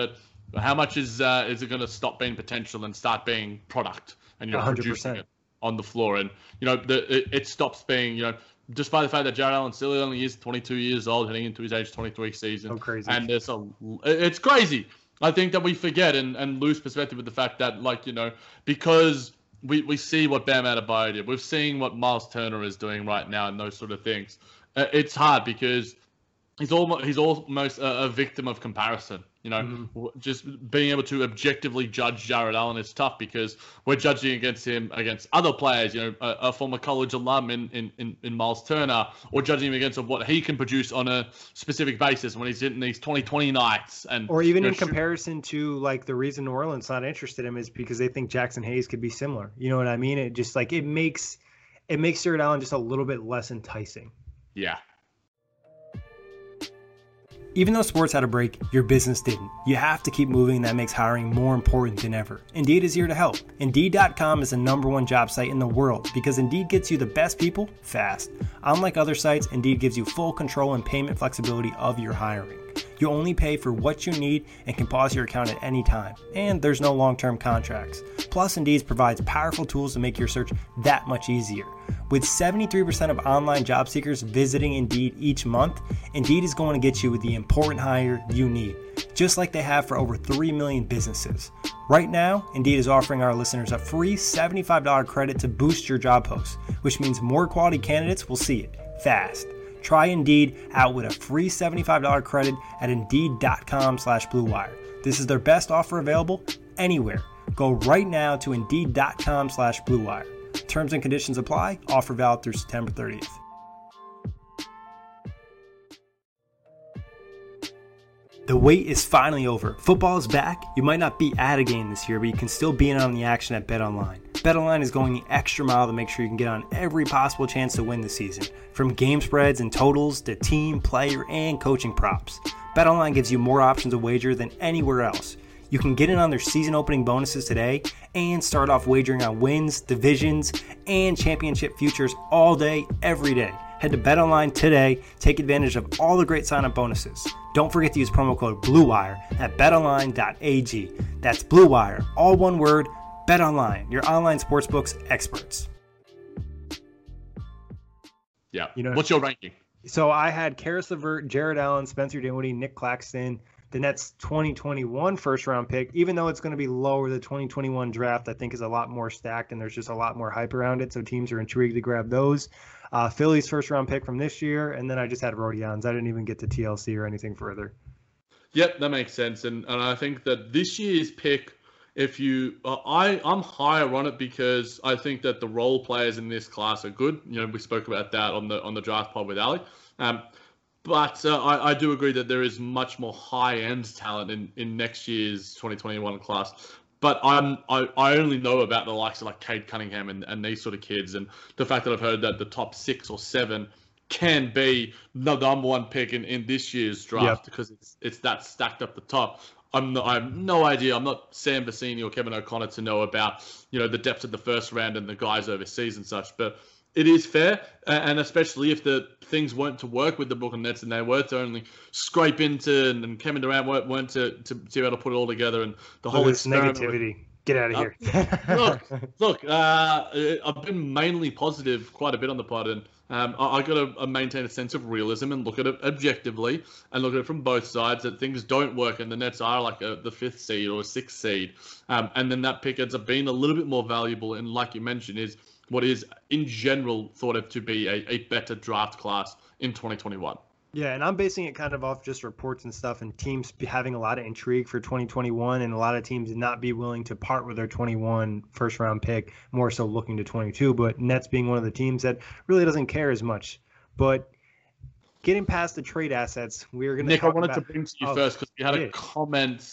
Speaker 11: How much is it going to stop being potential and start being product, and 100%. Producing it on the floor? And it stops being despite the fact that Jared Allen still only is 22 years old, heading into his age 23 season.
Speaker 5: So crazy.
Speaker 11: And it's crazy. I think that we forget and lose perspective with the fact that, because we see what Bam Adebayo did, we've seen what Miles Turner is doing right now and those sort of things. It's hard because he's almost a victim of comparison. Just being able to objectively judge Jared Allen is tough because we're judging against him against other players, a former college alum in Miles Turner, or judging him against what he can produce on a specific basis when he's hitting these 20-20 nights.
Speaker 5: Or even in comparison to the reason New Orleans not interested in him is because they think Jackson Hayes could be similar. You know what I mean? It just it makes Jared Allen just a little bit less enticing.
Speaker 11: Yeah.
Speaker 4: Even though sports had a break, your business didn't. You have to keep moving, and that makes hiring more important than ever. Indeed is here to help. Indeed.com is the #1 job site in the world because Indeed gets you the best people fast. Unlike other sites, Indeed gives you full control and payment flexibility of your hiring. You only pay for what you need and can pause your account at any time. And there's no long-term contracts. Plus, Indeed provides powerful tools to make your search that much easier. With 73% of online job seekers visiting Indeed each month, Indeed is going to get you with the important hire you need, just like they have for over 3 million businesses. Right now, Indeed is offering our listeners a free $75 credit to boost your job post, which means more quality candidates will see it fast. Try Indeed out with a free $75 credit at Indeed.com/Blue Wire. This is their best offer available anywhere. Go right now to Indeed.com/Blue Wire. Terms and conditions apply. Offer valid through September 30th. The wait is finally over. Football is back. You might not be at a game this year, but you can still be in on the action at BetOnline. BetOnline is going the extra mile to make sure you can get on every possible chance to win this season. From game spreads and totals to team, player, and coaching props. BetOnline gives you more options to wager than anywhere else. You can get in on their season opening bonuses today and start off wagering on wins, divisions, and championship futures all day, every day. Head to BetOnline today. Take advantage of all the great sign-up bonuses. Don't forget to use promo code BlueWire at betonline.ag. That's BlueWire, all one word. BetOnline, your online sportsbooks experts.
Speaker 11: Yeah. What's your ranking?
Speaker 5: So I had Karis LeVert, Jared Allen, Spencer Dinwiddie, Nick Claxton. The Nets 2021 first-round pick, even though it's going to be lower, the 2021 draft I think is a lot more stacked and there's just a lot more hype around it, so teams are intrigued to grab those. Philly's first-round pick from this year, and then I just had Rodions. I didn't even get to TLC or anything further.
Speaker 11: Yep, that makes sense, and I think that this year's pick, I'm higher on it because I think that the role players in this class are good. We spoke about that on the draft pod with Ali. But I do agree that there is much more high-end talent in next year's 2021 class. But I only know about the likes of Cade Cunningham and these sort of kids. And the fact that I've heard that the top 6 or 7 can be the #1 pick in this year's draft because it's that stacked up the top. I have no idea. I'm not Sam Vecini or Kevin O'Connor to know about the depths of the first round and the guys overseas and such. But it is fair, and especially if the things weren't to work with the Brooklyn Nets and they were to only scrape into, and Kevin Durant weren't to be able to put it all together, and the whole
Speaker 5: negativity. Get out of here.
Speaker 11: Look. I've been mainly positive quite a bit on the pod, and I got to maintain a sense of realism and look at it objectively and look at it from both sides. That things don't work, and the Nets are the 5th seed or a 6th seed, and then that pick ends up being a little bit more valuable. And like you mentioned, is what is in general thought of to be a better draft class in 2021.
Speaker 5: Yeah, and I'm basing it kind of off just reports and stuff and teams having a lot of intrigue for 2021 and a lot of teams not be willing to part with their 21 first-round pick, more so looking to 22, but Nets being one of the teams that really doesn't care as much. But getting past the trade assets, we're going to
Speaker 11: Nick, I wanted to bring to you first because we had a comment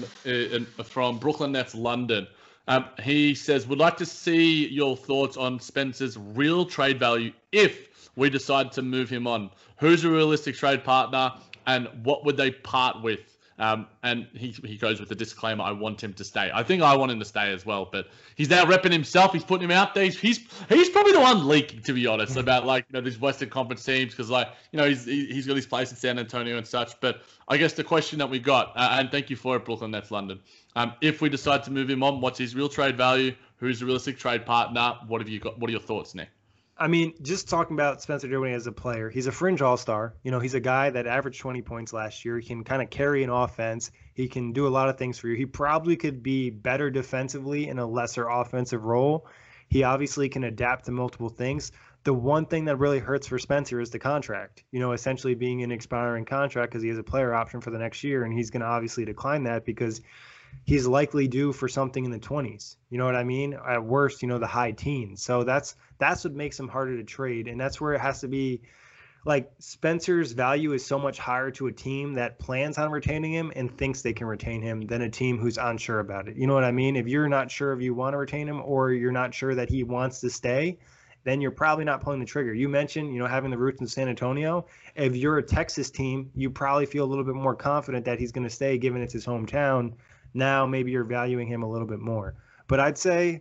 Speaker 11: from Brooklyn Nets London. He says, would like to see your thoughts on Spencer's real trade value if we decide to move him on. Who's a realistic trade partner and what would they part with? And he goes with the disclaimer, I want him to stay. I think I want him to stay as well, but he's now repping himself. He's putting him out there. He's probably the one leaking, to be honest, about these Western Conference teams, because he's got his place in San Antonio and such. But I guess the question that we got, and thank you for it, Brooklyn Nets London. If we decide to move him on, what's his real trade value? Who's the realistic trade partner? What have you got? What are your thoughts, Nick?
Speaker 5: I mean, just talking about Spencer Dinwiddie as a player, he's a fringe all-star. He's a guy that averaged 20 points last year. He can kind of carry an offense. He can do a lot of things for you. He probably could be better defensively in a lesser offensive role. He obviously can adapt to multiple things. The one thing that really hurts for Spencer is the contract, essentially being an expiring contract, because he has a player option for the next year, and he's going to obviously decline that because he's likely due for something in the 20s. You know what I mean? At worst, the high teens. So that's what makes him harder to trade. And that's where it has to be, like, Spencer's value is so much higher to a team that plans on retaining him and thinks they can retain him than a team who's unsure about it. You know what I mean? If you're not sure if you want to retain him or you're not sure that he wants to stay, then you're probably not pulling the trigger. You mentioned, having the roots in San Antonio. If you're a Texas team, you probably feel a little bit more confident that he's going to stay given it's his hometown. Now maybe you're valuing him a little bit more. But I'd say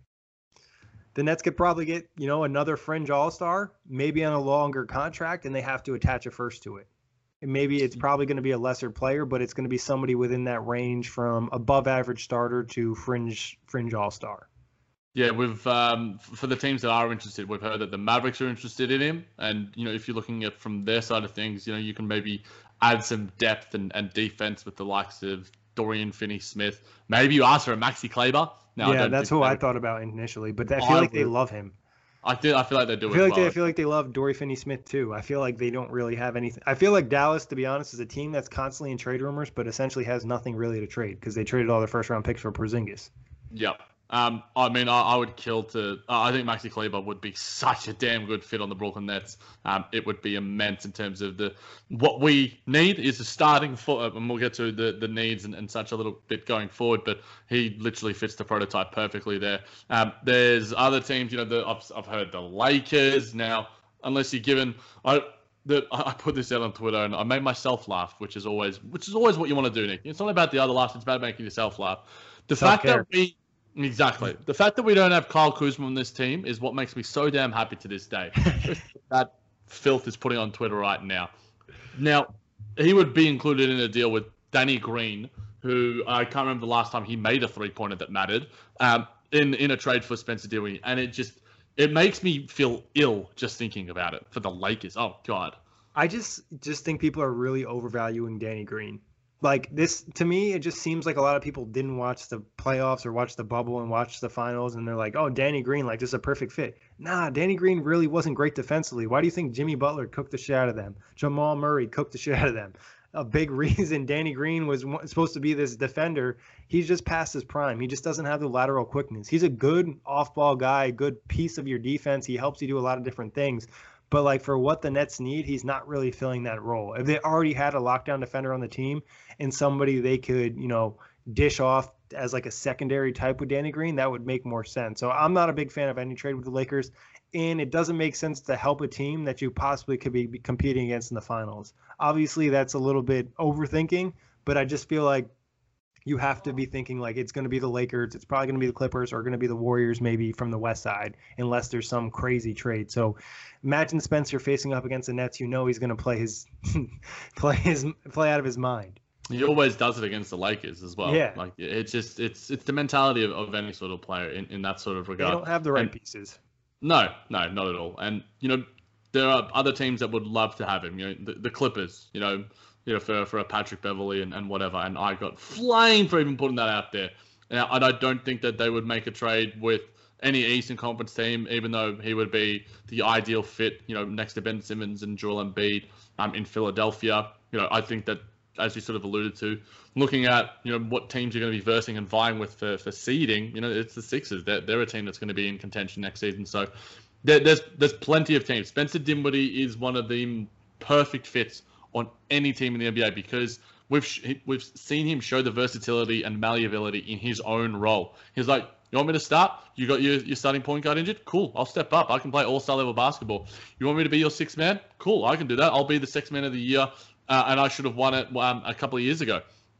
Speaker 5: the Nets could probably get, another fringe all-star, maybe on a longer contract, and they have to attach a first to it. And maybe it's probably going to be a lesser player, but it's going to be somebody within that range from above average starter to fringe all-star.
Speaker 11: Yeah, we've for the teams that are interested, we've heard that the Mavericks are interested in him. And, if you're looking at from their side of things, you can maybe add some depth and defense with the likes of Dorian Finney-Smith. Maybe you ask for a Maxi Kleber. No,
Speaker 5: yeah, that's who I thought about initially, but I feel like they love him.
Speaker 11: I feel like they do.
Speaker 5: I feel like they love Dorian Finney-Smith too. I feel like they don't really have anything. I feel like Dallas, to be honest, is a team that's constantly in trade rumors, but essentially has nothing really to trade because they traded all their first-round picks for Porzingis.
Speaker 11: Yep. I would kill to. I think Maxi Kleber would be such a damn good fit on the Brooklyn Nets. It would be immense in terms of what we need is a starting foot, and we'll get to the needs and such a little bit going forward. But he literally fits the prototype perfectly there. There's other teams. I've heard the Lakers now. Unless you're given, I put this out on Twitter and I made myself laugh, which is always what you want to do, Nick. It's not about the other laughs; it's about making yourself laugh. The fact that we don't have Kyle Kuzma on this team is what makes me so damn happy to this day. That filth is putting on Twitter right now. Now, he would be included in a deal with Danny Green, who I can't remember the last time he made a three-pointer that mattered, in a trade for Spencer Dinwiddie. And it makes me feel ill just thinking about it for the Lakers. Oh, God.
Speaker 5: I just think people are really overvaluing Danny Green. Like this, to me, it just seems like a lot of people didn't watch the playoffs or watch the bubble and watch the finals, and they're like, oh, Danny Green, like, this is a perfect fit. Nah, Danny Green really wasn't great defensively. Why do you think Jimmy Butler cooked the shit out of them? Jamal Murray cooked the shit out of them. A big reason Danny Green was supposed to be this defender, he's just past his prime. He just doesn't have the lateral quickness. He's a good off-ball guy, good piece of your defense. He helps you do a lot of different things. But, like, for what the Nets need, he's not really filling that role. If they already had a lockdown defender on the team and somebody they could, dish off as, like, a secondary type with Danny Green, that would make more sense. So I'm not a big fan of any trade with the Lakers, and it doesn't make sense to help a team that you possibly could be competing against in the finals. Obviously, that's a little bit overthinking, but I just feel like you have to be thinking like it's going to be the Lakers, it's probably going to be the Clippers, or going to be the Warriors maybe from the West Side, unless there's some crazy trade. So imagine Spencer facing up against the Nets. He's going to play out of his mind.
Speaker 11: He always does it against the Lakers as well.
Speaker 5: Yeah.
Speaker 11: Like it's the mentality of any sort of player in that sort of regard.
Speaker 5: They don't have the right pieces.
Speaker 11: No, not at all. And there are other teams that would love to have him. The Clippers. For a Patrick Beverley and whatever. And I got flamed for even putting that out there. Now, I don't think that they would make a trade with any Eastern Conference team, even though he would be the ideal fit, next to Ben Simmons and Joel Embiid in Philadelphia. I think that, as you sort of alluded to, looking at, what teams you're going to be versing and vying with for seeding, it's the Sixers. They're a team that's going to be in contention next season. So there's plenty of teams. Spencer Dinwiddie is one of the perfect fits on any team in the NBA because we've seen him show the versatility and malleability in his own role. He's like, you want me to start? You got your starting point guard injured? Cool, I'll step up. I can play all-star level basketball. You want me to be your sixth man? Cool, I can do that. I'll be the sixth man of the year, and I should have won it a couple of years ago.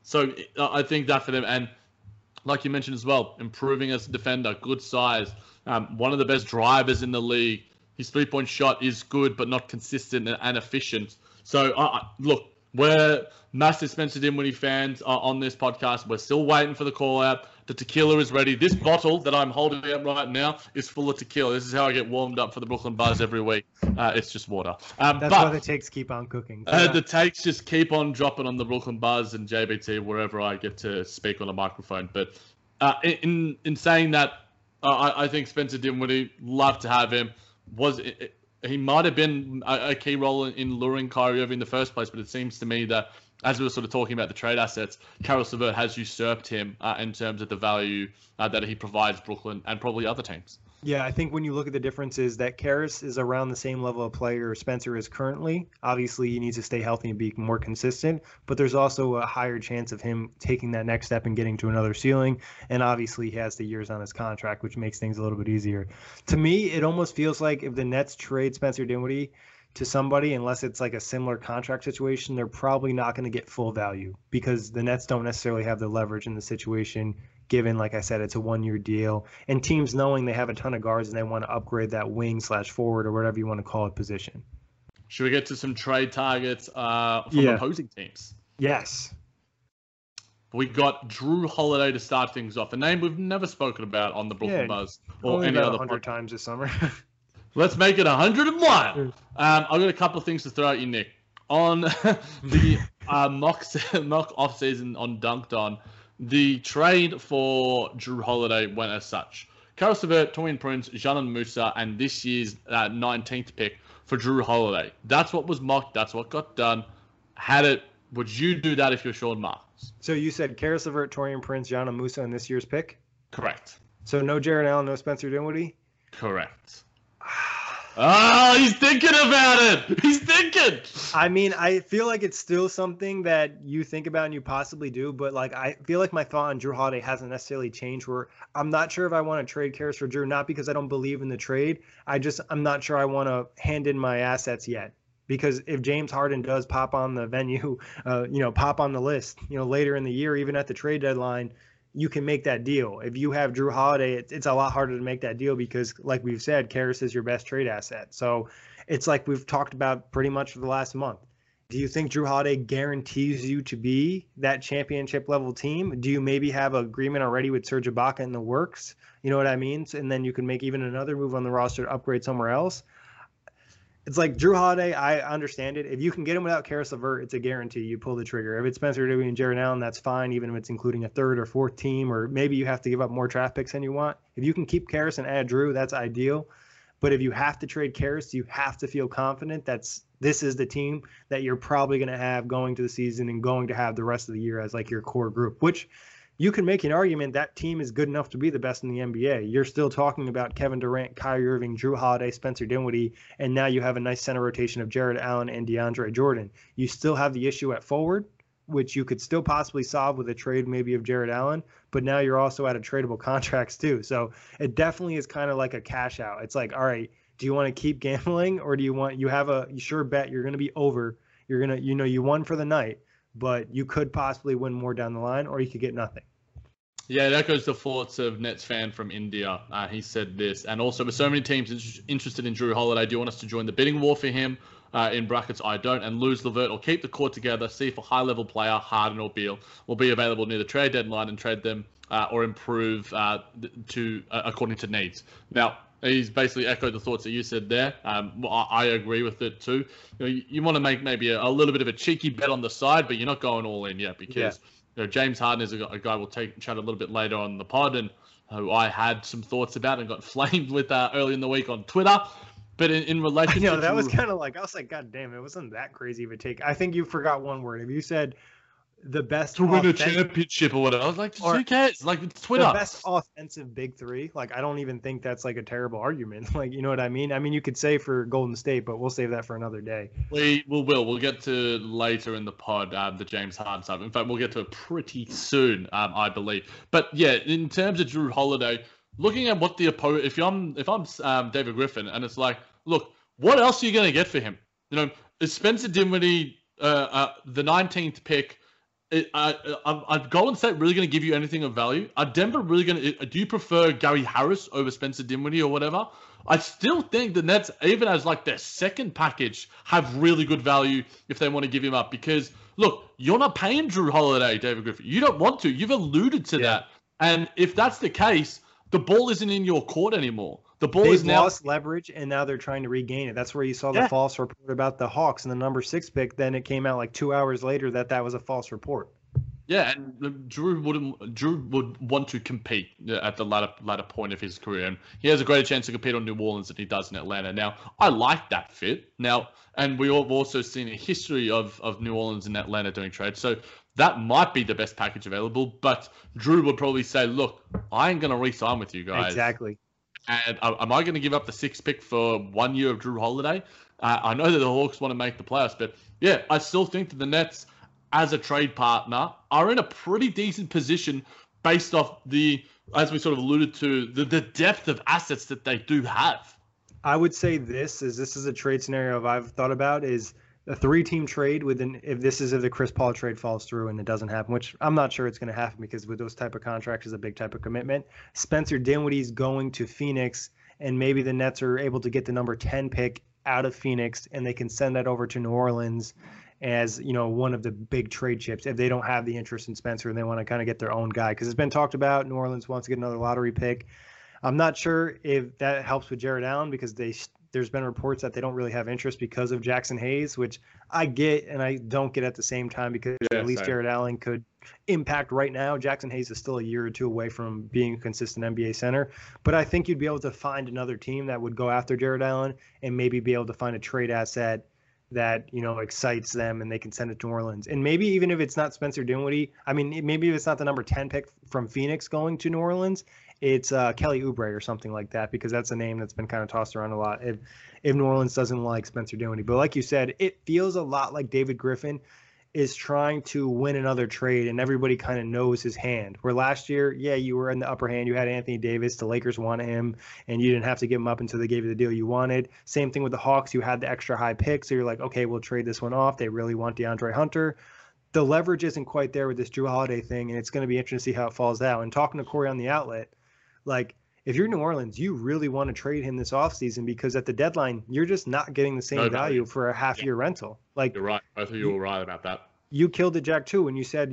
Speaker 11: So I think that for them, and like you mentioned as well, improving as a defender, good size, one of the best drivers in the league. His three-point shot is good, but not consistent and efficient. So, look, we're massive Spencer Dinwiddie fans on this podcast. We're still waiting for the call-out. The tequila is ready. This bottle that I'm holding up right now is full of tequila. This is how I get warmed up for the Brooklyn Buzz every week. It's just water.
Speaker 5: That's why the takes keep on cooking.
Speaker 11: The takes just keep on dropping on the Brooklyn Buzz and JBT wherever I get to speak on a microphone. But in saying that, I think Spencer Dinwiddie, love to have him. He might have been a key role in luring Kyrie Irving in the first place, but it seems to me that as we were sort of talking about the trade assets, Caris LeVert has usurped him in terms of the value that he provides Brooklyn and probably other teams.
Speaker 5: Yeah, I think when you look at the differences, that Caris is around the same level of player Spencer is currently. Obviously, he needs to stay healthy and be more consistent, but there's also a higher chance of him taking that next step and getting to another ceiling. And obviously, he has the years on his contract, which makes things a little bit easier. To me, it almost feels like if the Nets trade Spencer Dinwiddie to somebody, unless it's like a similar contract situation, they're probably not going to get full value because the Nets don't necessarily have the leverage in the situation, given, like I said, it's a one-year deal. And teams knowing they have a ton of guards and they want to upgrade that wing/forward or whatever you want to call it position.
Speaker 11: Should we get to some trade targets from opposing teams?
Speaker 5: Yes.
Speaker 11: We got Jrue Holiday to start things off, a name we've never spoken about on the Brooklyn Buzz or any other
Speaker 5: 100 times this summer.
Speaker 11: Let's make it 101. I've got a couple of things to throw at you, Nick. On the mock off-season on Dunked On, the trade for Jrue Holiday went as such. Caris LeVert, Taurean Prince, Dzanan Musa, and this year's 19th pick for Jrue Holiday. That's what was mocked. That's what got done. Would you do that if you're Sean Marks?
Speaker 5: So you said Caris LeVert, Taurean Prince, Dzanan Musa in this year's pick?
Speaker 11: Correct.
Speaker 5: So no Jarrett Allen, no Spencer Dinwiddie?
Speaker 11: Correct. Oh, he's thinking about it. He's thinking.
Speaker 5: I mean, I feel like it's still something that you think about and you possibly do, but like I feel like my thought on Jrue Holiday hasn't necessarily changed. Where I'm not sure if I want to trade Caris for Jrue, not because I don't believe in the trade. I'm not sure I want to hand in my assets yet. Because if James Harden does pop on the venue, pop on the list, later in the year, even at the trade deadline, you can make that deal. If you have Jrue Holiday, it's a lot harder to make that deal because, like we've said, Caris is your best trade asset. So it's like we've talked about pretty much for the last month. Do you think Jrue Holiday guarantees you to be that championship level team? Do you maybe have an agreement already with Serge Ibaka in the works? You know what I mean? And then you can make even another move on the roster to upgrade somewhere else. It's like Jrue Holiday, I understand it. If you can get him without Caris LeVert, it's a guarantee. You pull the trigger. If it's Spencer Dinwiddie and Jarrett Allen, that's fine, even if it's including a third or fourth team, or maybe you have to give up more draft picks than you want. If you can keep Caris and add Jrue, that's ideal. But if you have to trade Caris, you have to feel confident this is the team that you're probably going to have going to the season and going to have the rest of the year as like your core group, which you can make an argument that team is good enough to be the best in the NBA. You're still talking about Kevin Durant, Kyrie Irving, Jrue Holiday, Spencer Dinwiddie, and now you have a nice center rotation of Jarrett Allen and DeAndre Jordan. You still have the issue at forward, which you could still possibly solve with a trade maybe of Jarrett Allen, but now you're also out of tradable contracts too. So it definitely is kind of like a cash out. It's like, all right, do you want to keep gambling, or do you have a sure bet you're going to be over? You're going to, you won for the night, but you could possibly win more down the line, or you could get nothing.
Speaker 11: Yeah, it echoes the thoughts of Nets fan from India. He said this. And also, with so many teams interested in Jrue Holiday, do you want us to join the bidding war for him? In brackets, I don't. And lose LeVert or keep the core together, see if a high-level player, Harden or Beal, will be available near the trade deadline and trade them or improve according to needs. Now, he's basically echoed the thoughts that you said there. I agree with it too. You want to make maybe a little bit of a cheeky bet on the side, but you're not going all in yet because... Yeah. James Harden is a guy we'll chat a little bit later on the pod, and who I had some thoughts about and got flamed with early in the week on Twitter. But in relation to
Speaker 5: that was kind of like, I was like, God damn, it wasn't that crazy of a take. I think you forgot one word. If you said the best
Speaker 11: to win a championship or whatever, I was like, who cares? Like, it's Twitter.
Speaker 5: The best offensive big three. Like, I don't even think that's like a terrible argument. Like, you know what I mean? I mean, you could say for Golden State, but we'll save that for another day.
Speaker 11: We'll get to later in the pod the James Harden stuff. In fact, we'll get to it pretty soon, I believe. But yeah, in terms of Jrue Holiday, looking at what the opponent, if I'm David Griffin, and it's like, look, what else are you going to get for him? Is Spencer Dinwiddie the 19th pick? Are Golden State really going to give you anything of value? Are Denver really going to? Do you prefer Gary Harris over Spencer Dinwiddie or whatever? I still think the Nets, even as like their second package, have really good value if they want to give him up. Because look, you're not paying Drew Holiday, David Griffin. You don't want to. You've alluded to that. And if that's the case, the ball isn't in your court anymore. The ball is now
Speaker 5: lost leverage, and now they're trying to regain it. That's where you saw the false report about the Hawks and the number 6 pick. Then it came out like 2 hours later that was a false report.
Speaker 11: Yeah, and Drew would want to compete at the latter point of his career, and he has a greater chance to compete on New Orleans than he does in Atlanta. Now, I like that fit. Now, and we've also seen a history of New Orleans and Atlanta doing trades, so that might be the best package available. But Drew would probably say, "Look, I ain't going to re-sign with you guys."
Speaker 5: Exactly.
Speaker 11: And am I going to give up the 6th pick for 1 year of Drew Holiday? I know that the Hawks want to make the playoffs, but yeah, I still think that the Nets, as a trade partner, are in a pretty decent position based off as we sort of alluded to, the depth of assets that they do have.
Speaker 5: I would say this is a trade scenario I've thought about is a 3-team trade if the Chris Paul trade falls through and it doesn't happen, which I'm not sure it's going to happen because with those type of contracts is a big type of commitment. Spencer Dinwiddie's going to Phoenix, and maybe the Nets are able to get the number 10 pick out of Phoenix and they can send that over to New Orleans as, one of the big trade chips if they don't have the interest in Spencer and they want to kind of get their own guy. Because it's been talked about, New Orleans wants to get another lottery pick. I'm not sure if that helps with Jared Allen because there's been reports that they don't really have interest because of Jackson Hayes, which I get and I don't get at the same time because at least Jared Allen could impact right now. Jackson Hayes is still a year or two away from being a consistent NBA center. But I think you'd be able to find another team that would go after Jared Allen and maybe be able to find a trade asset that, excites them and they can send it to New Orleans. And maybe even if it's not Spencer Dinwiddie, maybe if it's not the number 10 pick from Phoenix going to New Orleans, it's Kelly Oubre or something like that, because that's a name that's been kind of tossed around a lot if New Orleans doesn't like Spencer Dinwiddie. But like you said, it feels a lot like David Griffin is trying to win another trade, and everybody kind of knows his hand. Where last year, you were in the upper hand. You had Anthony Davis. The Lakers wanted him, and you didn't have to give him up until they gave you the deal you wanted. Same thing with the Hawks. You had the extra high pick, so you're like, okay, we'll trade this one off. They really want DeAndre Hunter. The leverage isn't quite there with this Drew Holiday thing, and it's going to be interesting to see how it falls out. And talking to Corey on the outlet, like, if you're New Orleans, you really want to trade him this offseason because at the deadline, you're just not getting the same value for a half-year rental. Like,
Speaker 11: you're right. Both of you were right about that.
Speaker 5: You killed it, Jack, too, when you said,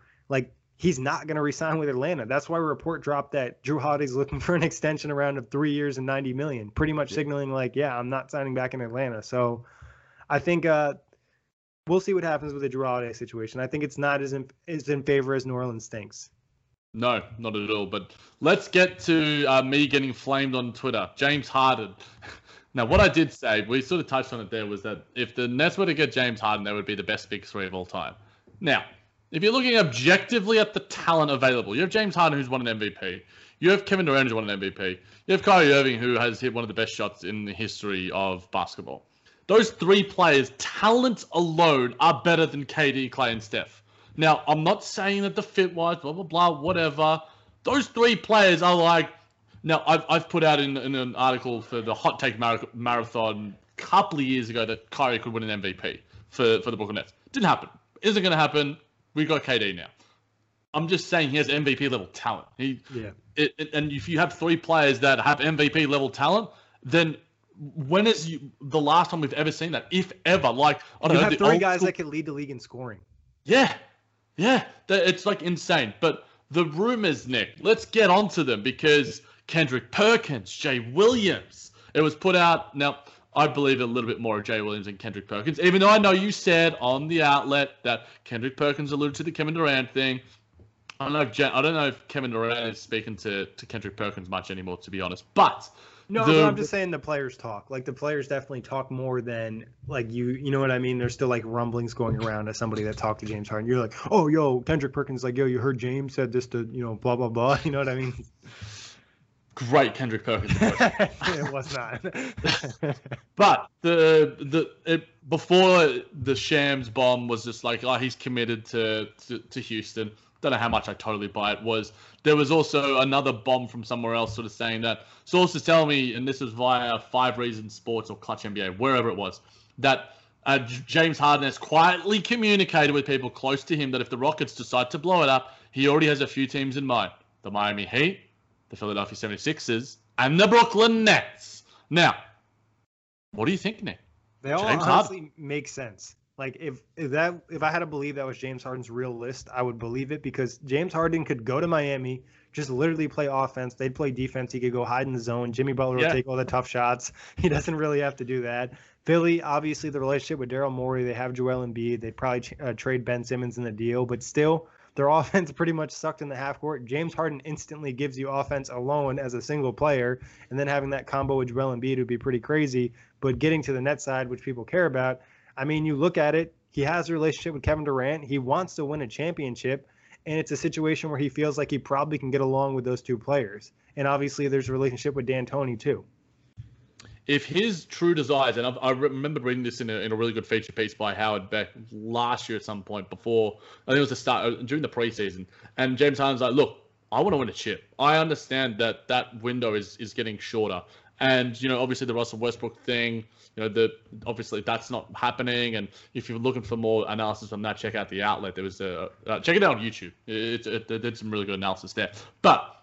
Speaker 5: he's not going to re-sign with Atlanta. That's why a report dropped that Drew Holiday's looking for an extension around of 3 years and $90 million, pretty much signaling I'm not signing back in Atlanta. So I think we'll see what happens with the Drew Holiday situation. I think it's not as in favor as New Orleans thinks.
Speaker 11: No, not at all. But let's get to me getting flamed on Twitter. James Harden. Now, what I did say, we sort of touched on it there, was that if the Nets were to get James Harden, they would be the best big 3 of all time. Now, if you're looking objectively at the talent available, you have James Harden, who's won an MVP. You have Kevin Durant, who's won an MVP. You have Kyrie Irving, who has hit one of the best shots in the history of basketball. Those 3 players, talent alone, are better than KD, Klay, and Steph. Now, I'm not saying that the fit-wise, blah, blah, blah, whatever. Those 3 players are like... Now, I've put out in an article for the Hot Take Marathon a couple of years ago that Kyrie could win an MVP for the Brooklyn Nets. Didn't happen. Isn't going to happen. We've got KD now. I'm just saying he has MVP-level talent. And if you have 3 players that have MVP-level talent, then... when is the last time we've ever seen that? If ever. Like, I don't know.
Speaker 5: You have 3 guys that can lead the league in scoring.
Speaker 11: Yeah. It's like insane. But the rumors, Nick, let's get onto them because Kendrick Perkins, Jay Williams, it was put out. Now, I believe a little bit more of Jay Williams than Kendrick Perkins, even though I know you said on the outlet that Kendrick Perkins alluded to the Kevin Durant thing. I don't know if Kevin Durant is speaking to Kendrick Perkins much anymore, to be honest. But
Speaker 5: no, but I'm just saying the players talk. Like, the players definitely talk more than, like, you know what I mean? There's still, like, rumblings going around as somebody that talked to James Harden. You're like, oh, yo, Kendrick Perkins, like, yo, you heard James said this to, blah, blah, blah. You know what I mean?
Speaker 11: Great Kendrick Perkins voice.
Speaker 5: It was not.
Speaker 11: But before the Shams bomb was just like, oh, he's committed to Houston. Don't know how much I totally buy it. There was also another bomb from somewhere else sort of saying that sources tell me, and this was via 5 Reasons Sports or Clutch NBA, wherever it was, that James Harden has quietly communicated with people close to him that if the Rockets decide to blow it up, he already has a few teams in mind. The Miami Heat, the Philadelphia 76ers, and the Brooklyn Nets. Now, what do you think, Nick?
Speaker 5: They all honestly make sense. Like, if I had to believe that was James Harden's real list, I would believe it, because James Harden could go to Miami, just literally play offense. They'd play defense. He could go hide in the zone. Jimmy Butler will take all the tough shots. He doesn't really have to do that. Philly, obviously, the relationship with Daryl Morey, they have Joel Embiid. They'd probably trade Ben Simmons in the deal, but still, their offense pretty much sucked in the half court. James Harden instantly gives you offense alone as a single player, and then having that combo with Joel Embiid would be pretty crazy. But getting to the net side, which people care about, I mean, you look at it, he has a relationship with Kevin Durant. He wants to win a championship, and it's a situation where he feels like he probably can get along with those two players. And obviously, there's a relationship with D'Antoni, too.
Speaker 11: If his true desires, and I remember reading this in a really good feature piece by Howard Beck last year at some point before, I think it was the start, during the preseason, and James Harden's like, look, I want to win a chip. I understand that window is getting shorter. And, obviously the Russell Westbrook thing, obviously that's not happening. And if you're looking for more analysis on that, check out The Outlet. There was check it out on YouTube. It did some really good analysis there. But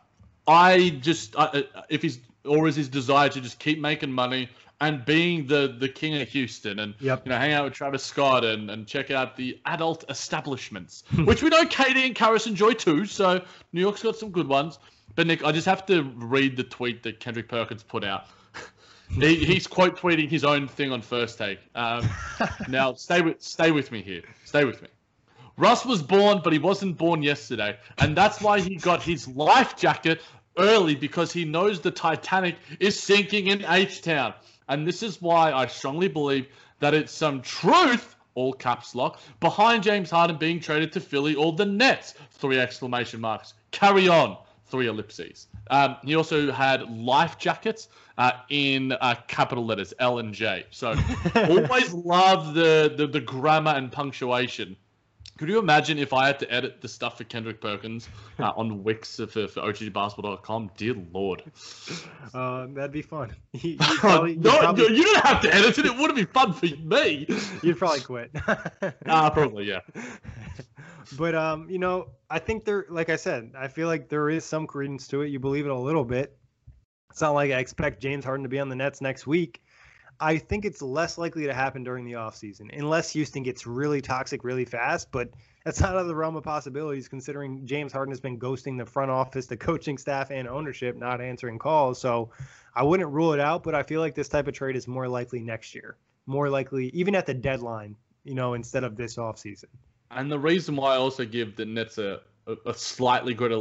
Speaker 11: if is his desire to just keep making money and being the king of Houston and hang out with Travis Scott and check out the adult establishments, which we know Katie and Karis enjoy too. So New York's got some good ones. But Nick, I just have to read the tweet that Kendrick Perkins put out. He's quote tweeting his own thing on First Take. Now stay with me here. Stay with me. Russ was born, but he wasn't born yesterday, and that's why he got his life jacket early, because he knows the Titanic is sinking in H-Town. And this is why I strongly believe that it's some truth, all caps lock, behind James Harden being traded to Philly or the Nets, 3 exclamation marks. Carry on, 3 ellipses. He also had life jackets in capital letters, L and J. So always love the grammar and punctuation. Could you imagine if I had to edit the stuff for Kendrick Perkins on Wix for OTGBasketball.com? Dear Lord.
Speaker 5: That'd be fun.
Speaker 11: You don't have to edit it. It wouldn't be fun for me.
Speaker 5: You'd probably quit.
Speaker 11: Probably, yeah.
Speaker 5: But, I think like I said, I feel like there is some credence to it. You believe it a little bit. It's not like I expect James Harden to be on the Nets next week. I think it's less likely to happen during the offseason, unless Houston gets really toxic really fast. But that's not out of the realm of possibilities, considering James Harden has been ghosting the front office, the coaching staff, and ownership, not answering calls. So I wouldn't rule it out, but I feel like this type of trade is more likely next year. More likely, even at the deadline, instead of this offseason.
Speaker 11: And the reason why I also give the Nets a slightly greater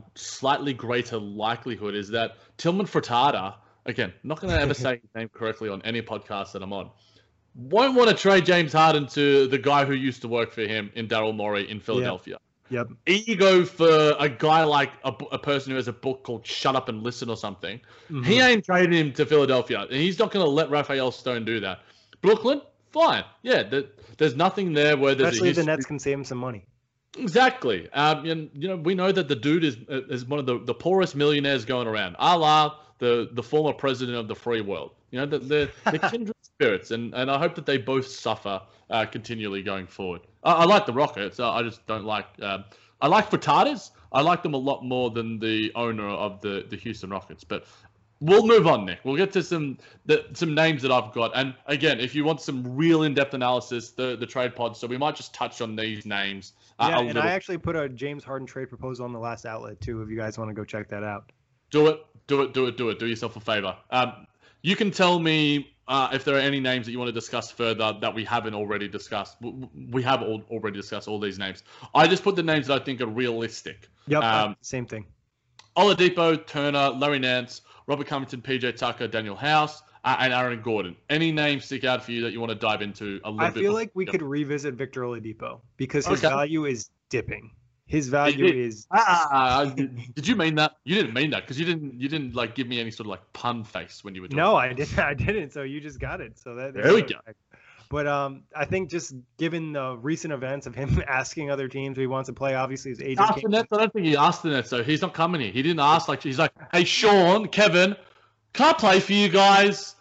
Speaker 11: likelihood is that Tillman Furtada, again, not going to ever say his name correctly on any podcast that I'm on, won't want to trade James Harden to the guy who used to work for him in Daryl Morey in Philadelphia.
Speaker 5: Yep.
Speaker 11: Ego for a guy like a person who has a book called Shut Up and Listen or something. Mm-hmm. He ain't trading him to Philadelphia. And he's not going to let Raphael Stone do that. Brooklyn, fine. Yeah, there's nothing there where there's
Speaker 5: especially the Nets can save him some money.
Speaker 11: Exactly. And, we know that the dude is one of the poorest millionaires going around. A la the former president of the free world. The kindred spirits, and I hope that they both suffer continually going forward. I like the Rockets. I just don't like. I like Furtadas. I like them a lot more than the owner of the Houston Rockets. But we'll move on, Nick. We'll get to some names that I've got. And again, if you want some real in-depth analysis, the trade pod. So we might just touch on these names.
Speaker 5: And I actually put a James Harden trade proposal on the last outlet too. If you guys want to go check that out.
Speaker 11: Do it. Do yourself a favor. You can tell me if there are any names that you want to discuss further that we haven't already discussed. We have already discussed all these names. I just put the names that I think are realistic.
Speaker 5: Yep, same thing.
Speaker 11: Oladipo, Turner, Larry Nance, Robert Covington, PJ Tucker, Daniel House, and Aaron Gordon. Any names stick out for you that you want to dive into a little bit?
Speaker 5: I feel like we could revisit Victor Oladipo because his value is dipping. His value is.
Speaker 11: Did you mean that? You didn't mean that because you didn't like give me any sort of like pun face when you were doing
Speaker 5: No, I didn't. So you just got it. So
Speaker 11: there we go.
Speaker 5: But I think just given the recent events of him asking other teams he wants to play, obviously his agent.
Speaker 11: I don't think he asked the Nets, so he's not coming here. He didn't ask he's like, hey Sean, Kevin, can I play for you guys?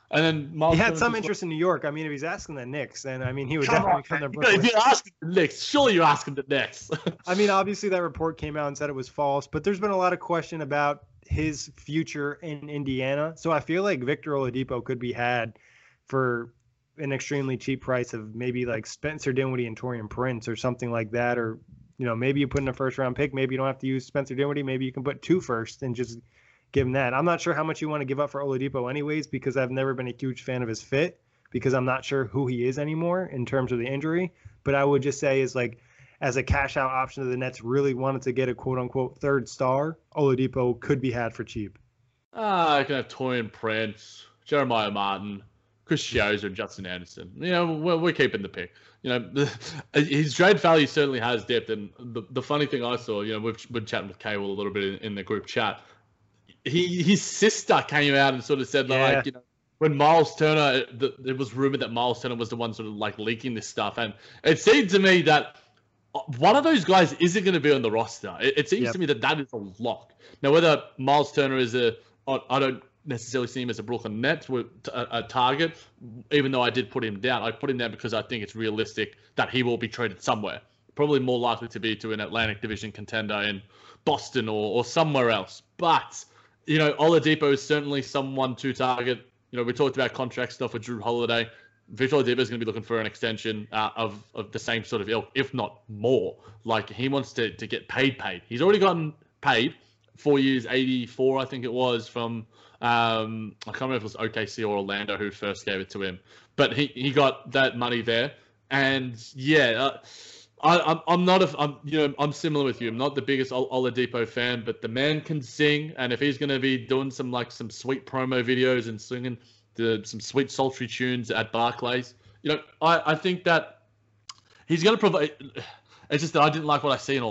Speaker 11: And then Miles
Speaker 5: he had
Speaker 11: Turner
Speaker 5: some
Speaker 11: just
Speaker 5: interest in New York. I mean, if he's asking the Knicks, then I mean, he would
Speaker 11: Come
Speaker 5: definitely
Speaker 11: on,
Speaker 5: come to
Speaker 11: man.
Speaker 5: Brooklyn.
Speaker 11: If you're asking the Knicks, surely you're asking the Knicks.
Speaker 5: I mean, obviously that report came out and said it was false, but there's been a lot of question about his future in Indiana. So I feel like Victor Oladipo could be had for an extremely cheap price of maybe like Spencer Dinwiddie and Taurean Prince or something like that. Or, you know, maybe you put in a first round pick. Maybe you don't have to use Spencer Dinwiddie. Maybe you can put 2 firsts and just give him that. I'm not sure how much you want to give up for Oladipo anyways, because I've never been a huge fan of his fit, because I'm not sure who he is anymore in terms of the injury. But I would just say is like, as a cash out option, the Nets really wanted to get a quote unquote third star, Oladipo could be had for cheap.
Speaker 11: I can have Taurean Prince, Jeremiah Martin, Chris Chiozza, and Justin Anderson. You know, we're keeping the pick. You know, his trade value certainly has dipped. And the funny thing I saw, you know, we've been chatting with Cable a little bit in the group chat. His sister came out and sort of said, like, you know, when Miles Turner, it was rumored that Miles Turner was the one sort of like leaking this stuff. And it seemed to me that one of those guys isn't going to be on the roster. It seems to me that is a lock. Now, whether Miles Turner is I don't necessarily see him as a Brooklyn Nets a target, even though I did put him down. I put him down because I think it's realistic that he will be traded somewhere. Probably more likely to be to an Atlantic Division contender in Boston or somewhere else. But, you know, Oladipo is certainly someone to target. You know, we talked about contract stuff with Drew Holiday. Victor Oladipo is going to be looking for an extension of the same sort of ilk, if not more. Like, he wants to get paid. He's already gotten paid 4 years, 84, I think it was, from I can't remember if it was OKC or Orlando who first gave it to him, but he got that money there. And I'm similar with you. I'm not the biggest Oladipo fan, but the man can sing, and if he's going to be doing some sweet promo videos and singing some sweet sultry tunes at Barclays, you know, I think that he's going to provide. It's just that I didn't like what I saw in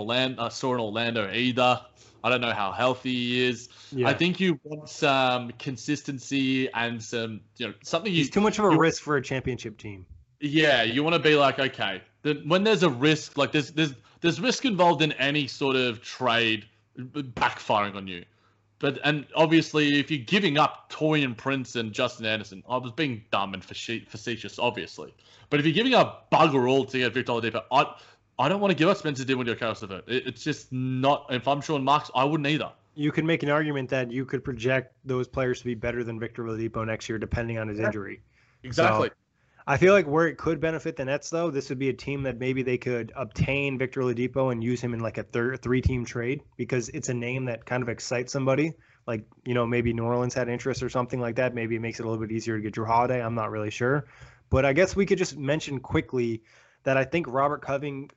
Speaker 11: Orlando either. I don't know how healthy he is. Yeah. I think you want some consistency and some, you know, something.
Speaker 5: He's too much of a risk for a championship team.
Speaker 11: Yeah, you want to be like, okay, when there's a risk, like there's risk involved in any sort of trade backfiring on you. And obviously, if you're giving up Taurean Prince and Justin Anderson, I was being dumb and facetious, obviously. But if you're giving up bugger all to get Victor Oladipo, I don't want to give up Spencer Dinwiddie or Caris LeVert. It's just not. If I'm Sean Marks, I wouldn't either.
Speaker 5: You could make an argument that you could project those players to be better than Victor Oladipo next year, depending on his injury.
Speaker 11: Exactly.
Speaker 5: So, I feel like where it could benefit the Nets, though, this would be a team that maybe they could obtain Victor Oladipo and use him in like a 3-team trade, because it's a name that kind of excites somebody. Like, you know, maybe New Orleans had interest or something like that. Maybe it makes it a little bit easier to get Drew Holiday. I'm not really sure. But I guess we could just mention quickly that I think Robert Covington,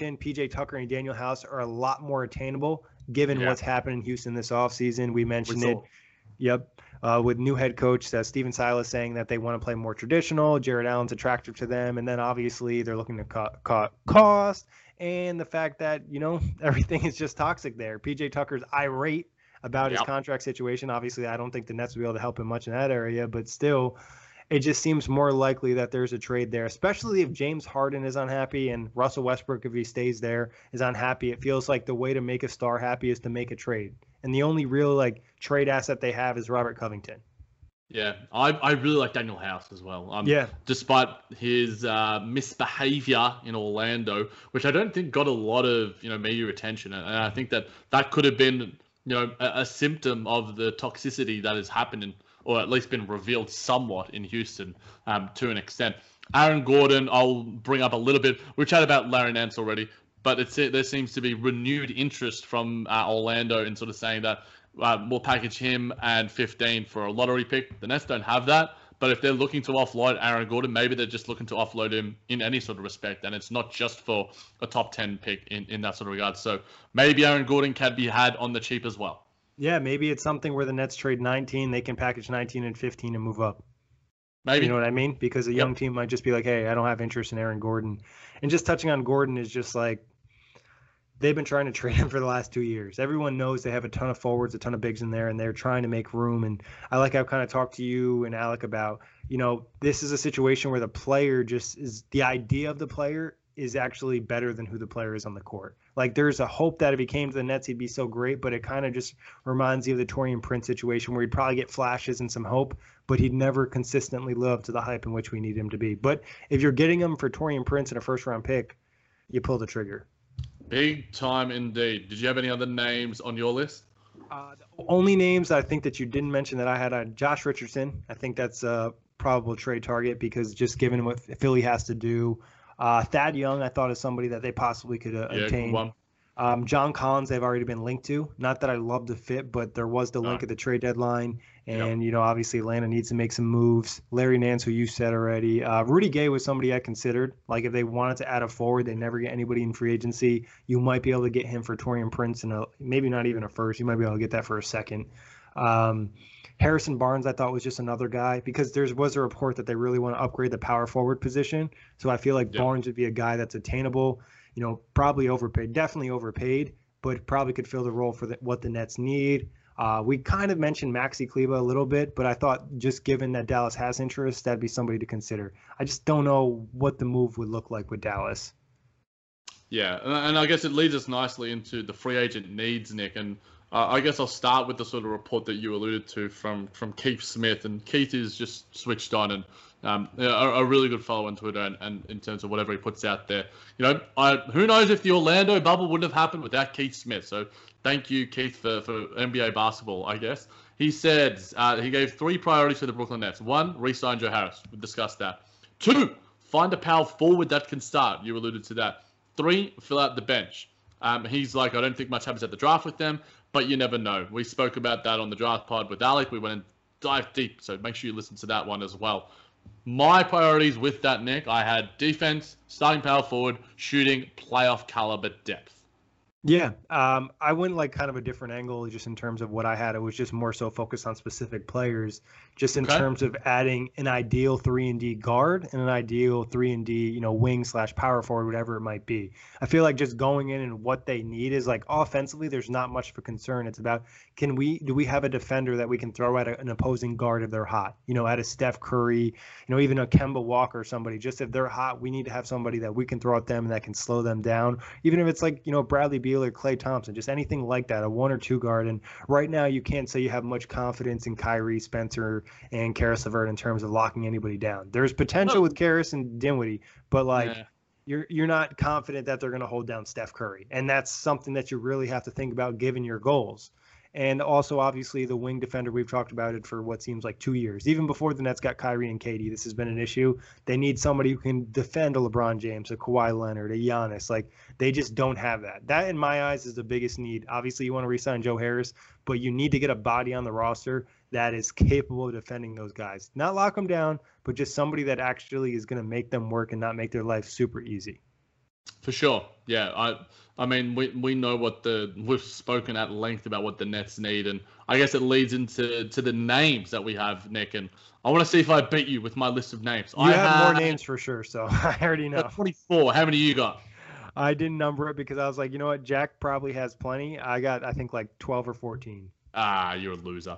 Speaker 5: PJ Tucker, and Daniel House are a lot more attainable given what's happened in Houston this offseason. We mentioned it. Yep. With new head coach Stephen Silas saying that they want to play more traditional. Jared Allen's attractive to them. And then obviously they're looking to cut cost. And the fact that, you know, everything is just toxic there. PJ Tucker's irate about his contract situation. Obviously, I don't think the Nets will be able to help him much in that area. But still, it just seems more likely that there's a trade there, especially if James Harden is unhappy and Russell Westbrook, if he stays there, is unhappy. It feels like the way to make a star happy is to make a trade. And the only real like trade asset they have is Robert Covington.
Speaker 11: Yeah, I really like Daniel House as well. Despite his misbehavior in Orlando, which I don't think got a lot of, you know, media attention. And I think that could have been, you know, a symptom of the toxicity that has happened or at least been revealed somewhat in Houston to an extent. Aaron Gordon, I'll bring up a little bit. We chatted about Larry Nance already, but there seems to be renewed interest from Orlando in sort of saying that we'll package him and 15 for a lottery pick. The Nets don't have that, but if they're looking to offload Aaron Gordon, maybe they're just looking to offload him in any sort of respect, and it's not just for a top 10 pick in that sort of regard. So maybe Aaron Gordon can be had on the cheap as well.
Speaker 5: Yeah, maybe it's something where the Nets trade 19, they can package 19 and 15 and move up.
Speaker 11: Maybe.
Speaker 5: You know what I mean? Because a young team might just be like, hey, I don't have interest in Aaron Gordon. And just touching on Gordon is just like, they've been trying to trade him for the last 2 years. Everyone knows they have a ton of forwards, a ton of bigs in there, and they're trying to make room. And I've kind of talked to you and Alec about, you know, this is a situation where the player just is, the idea of the player is actually better than who the player is on the court. Like, there's a hope that if he came to the Nets, he'd be so great, but it kind of just reminds you of the Taurean Prince situation where he'd probably get flashes and some hope, but he'd never consistently live up to the hype in which we need him to be. But if you're getting him for Taurean Prince in a first-round pick, you pull the trigger.
Speaker 11: Big time indeed. Did you have any other names on your list?
Speaker 5: The only names I think that you didn't mention that I had, Josh Richardson. I think that's a probable trade target because just given what Philly has to do. Thad Young, I thought, is somebody that they possibly could obtain.
Speaker 11: Good one.
Speaker 5: John Collins, they've already been linked to. Not that I love the fit, but there was the link at the trade deadline. And, obviously Atlanta needs to make some moves. Larry Nance, who you said already. Rudy Gay was somebody I considered. Like, if they wanted to add a forward, they never get anybody in free agency. You might be able to get him for Taurean Prince and maybe not even a first. You might be able to get that for a second. Harrison Barnes, I thought, was just another guy because there was a report that they really want to upgrade the power forward position. So I feel like Barnes would be a guy that's attainable, probably overpaid, definitely overpaid, but probably could fill the role for what the Nets need. We kind of mentioned Maxi Kleber a little bit, but I thought just given that Dallas has interest, that'd be somebody to consider. I just don't know what the move would look like with Dallas.
Speaker 11: Yeah, and I guess it leads us nicely into the free agent needs, Nick. And I guess I'll start with the sort of report that you alluded to from Keith Smith. And Keith is just switched on and a really good follow on Twitter and in terms of whatever he puts out there. Who knows if the Orlando bubble wouldn't have happened without Keith Smith. So thank you, Keith, for NBA basketball, I guess. He said he gave 3 priorities for the Brooklyn Nets. 1, re-sign Joe Harris. We discussed that. 2, find a power forward that can start. You alluded to that. 3, fill out the bench. He's like, I don't think much happens at the draft with them, but you never know. We spoke about that on the draft pod with Alec. We went and dived deep, so make sure you listen to that one as well. My priorities with that, Nick, I had defense, starting power forward, shooting, playoff caliber depth.
Speaker 5: Yeah, I went like kind of a different angle just in terms of what I had. It was just more so focused on specific players, just in terms of adding an ideal 3-and-D guard and an ideal 3-and-D, wing/power forward, whatever it might be. I feel like just going in and what they need is like offensively, there's not much of a concern. It's about do we have a defender that we can throw at an opposing guard if they're hot? At a Steph Curry, even a Kemba Walker or somebody. Just if they're hot, we need to have somebody that we can throw at them and that can slow them down. Even if it's like Bradley Beal or Klay Thompson, just anything like that, a 1 or 2 guard. And right now you can't say you have much confidence in Kyrie, Spencer, and Karis LeVert in terms of locking anybody down. There's potential with Karis and Dinwiddie, but you're not confident that they're going to hold down Steph Curry. And that's something that you really have to think about given your goals. And also, obviously, the wing defender, we've talked about it for what seems like 2 years. Even before the Nets got Kyrie and KD, this has been an issue. They need somebody who can defend a LeBron James, a Kawhi Leonard, a Giannis. Like, they just don't have that. That, in my eyes, is the biggest need. Obviously, you want to re-sign Joe Harris, but you need to get a body on the roster that is capable of defending those guys. Not lock them down, but just somebody that actually is going to make them work and not make their life super easy.
Speaker 11: For sure. Yeah. I mean, we know we've spoken at length about what the Nets need, and I guess it leads into the names that we have, Nick, and I want to see if I beat you with my list of names.
Speaker 5: You have more names for sure, so I already know.
Speaker 11: 24. How many you got?
Speaker 5: I didn't number it because I was like, you know what, Jack probably has plenty. I got, I think, like 12 or 14.
Speaker 11: You're a loser.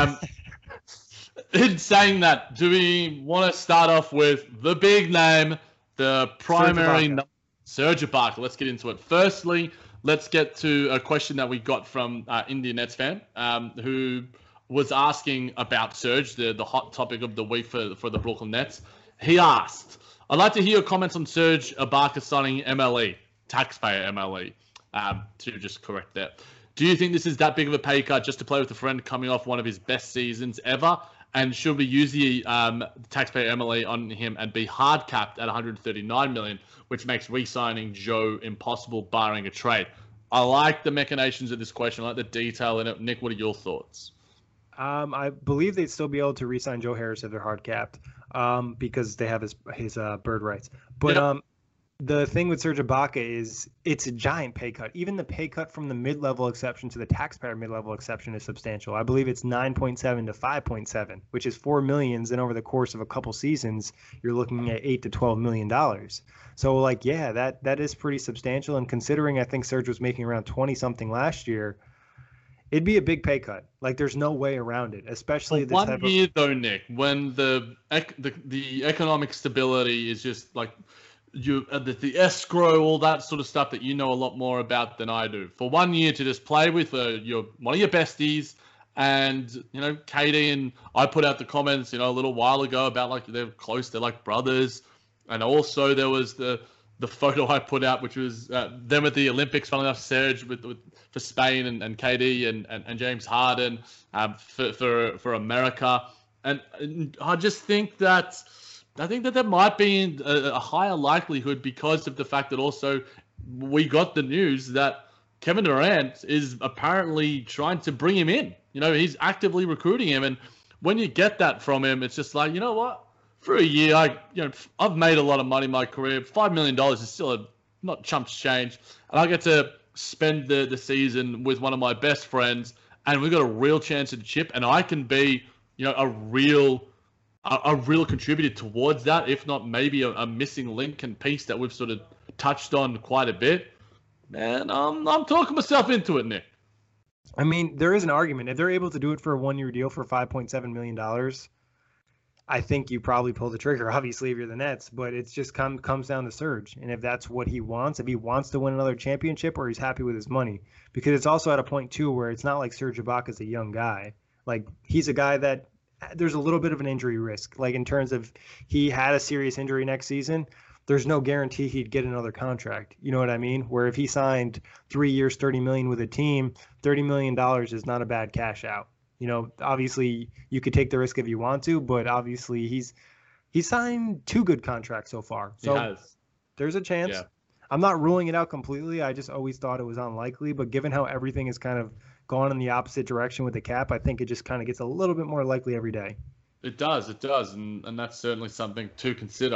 Speaker 11: In saying that, do we want to start off with the big name, the primary Serge Ibaka? Let's get into it. Firstly, let's get to a question that we got from Indian Nets fan who was asking about Serge, the hot topic of the week for the Brooklyn Nets. He asked, I'd like to hear your comments on Serge Ibaka signing MLE, taxpayer MLE, to just correct that. Do you think this is that big of a pay cut just to play with a friend coming off one of his best seasons ever? And should we use the taxpayer MLE on him and be hard capped at $139 million, which makes re-signing Joe impossible barring a trade? I like the machinations of this question. I like the detail in it. Nick, what are your thoughts?
Speaker 5: I believe they'd still be able to re-sign Joe Harris if they're hard capped because they have his bird rights. But the thing with Serge Ibaka is it's a giant pay cut. Even the pay cut from the mid-level exception to the taxpayer mid-level exception is substantial. I believe it's 9.7 to 5.7, which is $4 million. And over the course of a couple seasons, you're looking at $8 to $12 million. So, that is pretty substantial. And considering I think Serge was making around 20-something last year, it'd be a big pay cut. Like, there's no way around it, especially this type of...
Speaker 11: 1 year, though, Nick, when the economic stability is just, like... the escrow, all that sort of stuff that you know a lot more about than I do. For 1 year to just play with one of your besties, and KD and I put out the comments a little while ago about like they're close, they're like brothers, and also there was the photo I put out, which was them at the Olympics, funnily enough, Serge for Spain and KD and James Harden for America, and I just think that. I think that there might be a higher likelihood because of the fact that also we got the news that Kevin Durant is apparently trying to bring him in. He's actively recruiting him. And when you get that from him, it's just like, you know what? For a year, I've made a lot of money in my career. $5 million is still not chump change. And I get to spend the season with one of my best friends. And we've got a real chance at the chip. And I can be, a real contributor towards that, if not maybe a missing link and piece that we've sort of touched on quite a bit. Man, I'm talking myself into it, Nick.
Speaker 5: I mean, there is an argument. If they're able to do it for a 1-year deal for $5.7 million, I think you probably pull the trigger, obviously, if you're the Nets. But it just comes down to Serge. And if that's what he wants, if he wants to win another championship or he's happy with his money. Because it's also at a point, too, where it's not like Serge Ibaka's a young guy. Like, he's a guy that there's a little bit of an injury risk. Like in terms of he had a serious injury next season, there's no guarantee he'd get another contract. You know what I mean? Where if he signed 3 years, $30 million with a team, $30 million is not a bad cash out. Obviously you could take the risk if you want to, but obviously he's signed 2 good contracts so far. So there's a chance. Yeah. I'm not ruling it out completely. I just always thought it was unlikely, but given how everything is kind of gone in the opposite direction with the cap, I think it just kind of gets a little bit more likely every day.
Speaker 11: It does, and that's certainly something to consider.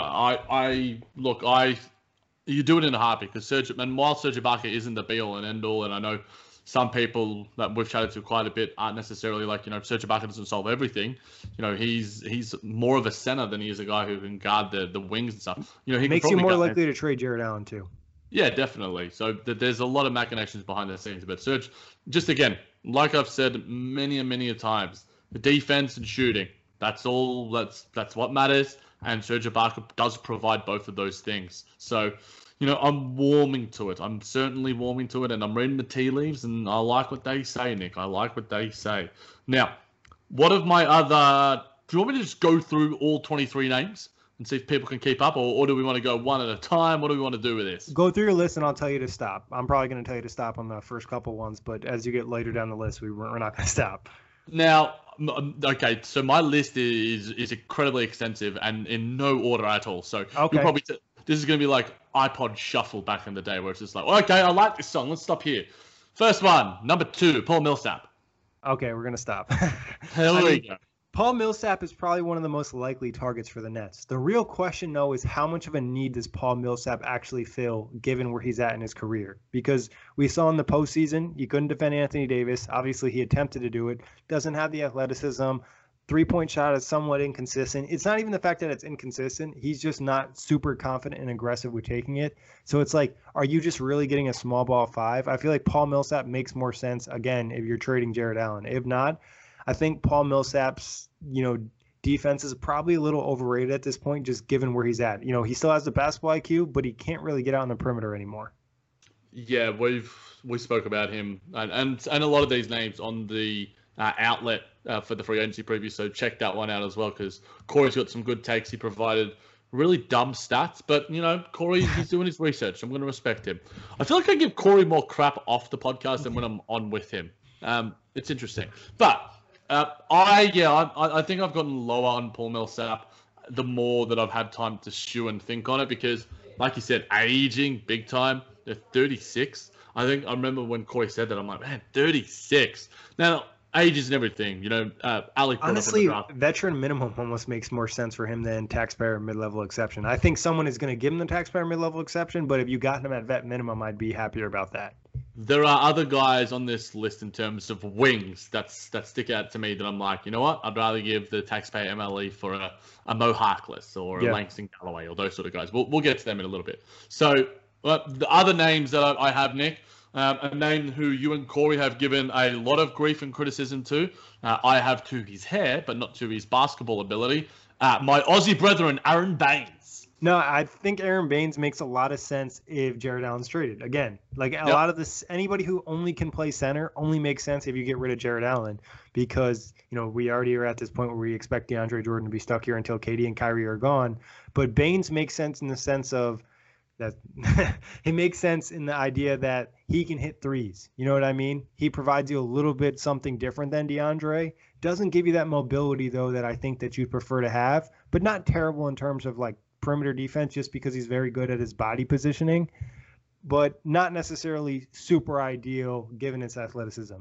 Speaker 11: You do it in a heartbeat because while Serge Ibaka isn't the be all and end all, and I know some people that we've chatted to quite a bit aren't necessarily like, Serge Ibaka doesn't solve everything. He's more of a center than he is a guy who can guard the wings and stuff. He
Speaker 5: makes you more likely to trade Jared Allen too.
Speaker 11: Yeah, definitely. So there's a lot of machinations behind the scenes. But Serge, just again, like I've said many and many times, the defense and shooting, that's all. That's what matters. And Serge Ibaka does provide both of those things. So, I'm warming to it. I'm certainly warming to it. And I'm reading the tea leaves. And I like what they say, Nick. I like what they say. Now, what of my other... Do you want me to just go through all 23 names? And see if people can keep up, or do we want to go one at a time? What do we want to do with this?
Speaker 5: Go through your list, and I'll tell you to stop. I'm probably going to tell you to stop on the first couple ones, but as you get later down the list, we're not going to stop.
Speaker 11: Now, okay, so my list is incredibly extensive and in no order at all. So
Speaker 5: okay.
Speaker 11: This is going to be like iPod Shuffle back in the day, where it's just like, okay, I like this song. Let's stop here. First one, number 2, Paul Millsap.
Speaker 5: Okay, we're going to stop.
Speaker 11: Here we go.
Speaker 5: Paul Millsap is probably one of the most likely targets for the Nets. The real question, though, is how much of a need does Paul Millsap actually fill given where he's at in his career? Because we saw in the postseason, he couldn't defend Anthony Davis. Obviously, he attempted to do it. Doesn't have the athleticism. 3-point shot is somewhat inconsistent. It's not even the fact that it's inconsistent. He's just not super confident and aggressive with taking it. So it's like, are you just really getting a small ball 5? I feel like Paul Millsap makes more sense, again, if you're trading Jared Allen. If not, I think Paul Millsap's, defense is probably a little overrated at this point, just given where he's at. He still has the basketball IQ, but he can't really get out on the perimeter anymore.
Speaker 11: Yeah, we spoke about him and a lot of these names on the outlet for the free agency preview. So check that one out as well, because Corey's got some good takes. He provided really dumb stats, but Corey, he's doing his research. I'm going to respect him. I feel like I give Corey more crap off the podcast than when I'm on with him. It's interesting, but. I think I've gotten lower on Paul Millsap the more that I've had time to stew and think on it, because, like you said, aging big time. They're 36. I think I remember when Corey said that, I'm like, man, 36. Now, age isn't everything. Ali.
Speaker 5: Honestly, veteran minimum almost makes more sense for him than taxpayer mid-level exception. I think someone is going to give him the taxpayer mid-level exception, but if you got him at vet minimum, I'd be happier about that.
Speaker 11: There are other guys on this list in terms of wings that stick out to me that I'm like, you know what? I'd rather give the taxpayer MLE for a Mo Harkless or a Langston Galloway or those sort of guys. We'll get to them in a little bit. So the other names that I have, Nick, a name who you and Corey have given a lot of grief and criticism to. I have to his hair, but not to his basketball ability. My Aussie brethren, Aaron Baines.
Speaker 5: No, I think Aaron Baines makes a lot of sense if Jared Allen's traded. Again, like a lot of this, anybody who only can play center only makes sense if you get rid of Jared Allen, because, we already are at this point where we expect DeAndre Jordan to be stuck here until KD and Kyrie are gone. But Baines makes sense in the sense of that it makes sense in the idea that he can hit threes. You know what I mean? He provides you a little bit something different than DeAndre. Doesn't give you that mobility, though, that I think that you'd prefer to have, but not terrible in terms of like perimeter defense, just because he's very good at his body positioning, but not necessarily super ideal given its athleticism.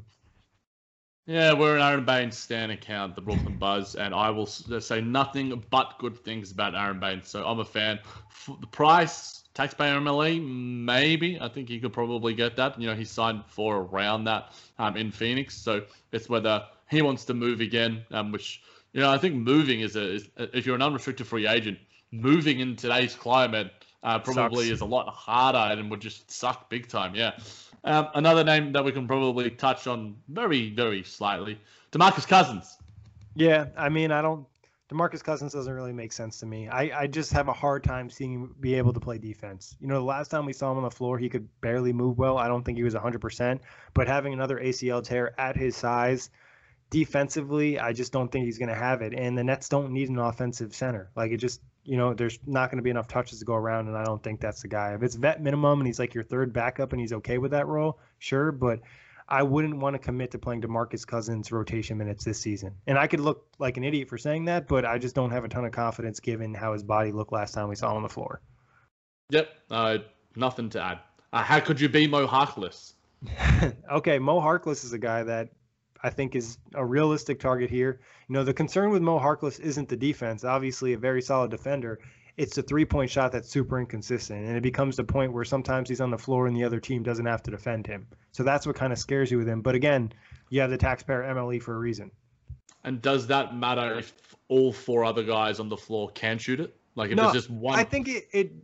Speaker 11: Yeah, we're an Aaron Baines stan account, the Brooklyn Buzz, and I will say nothing but good things about Aaron Baines. So I'm a fan. The price, taxpayer MLE, maybe. I think he could probably get that. He signed for around that in Phoenix. So it's whether he wants to move again, which, I think moving is if you're an unrestricted free agent, moving in today's climate probably is a lot harder and would just suck big time. Yeah. Another name that we can probably touch on very, very slightly, DeMarcus Cousins.
Speaker 5: Yeah, I mean, DeMarcus Cousins doesn't really make sense to me. I just have a hard time seeing him be able to play defense. The last time we saw him on the floor, he could barely move well. I don't think he was 100%, but having another ACL tear at his size, defensively, I just don't think he's going to have it. And the Nets don't need an offensive center. Like, it just, there's not going to be enough touches to go around, and I don't think that's the guy. If it's vet minimum and he's like your third backup and he's okay with that role, sure, but I wouldn't want to commit to playing DeMarcus Cousins rotation minutes this season. And I could look like an idiot for saying that, but I just don't have a ton of confidence given how his body looked last time we saw him on the floor.
Speaker 11: Yep, nothing to add. How could you be Mo Harkless?
Speaker 5: Okay, Mo Harkless is a guy that I think is a realistic target here. The concern with Mo Harkless isn't the defense, obviously a very solid defender. It's the three-point shot that's super inconsistent, and it becomes the point where sometimes he's on the floor and the other team doesn't have to defend him. So that's what kind of scares you with him. But again, you have the taxpayer MLE for a reason.
Speaker 11: And does that matter if all four other guys on the floor can shoot it? Like if there's just one?
Speaker 5: I think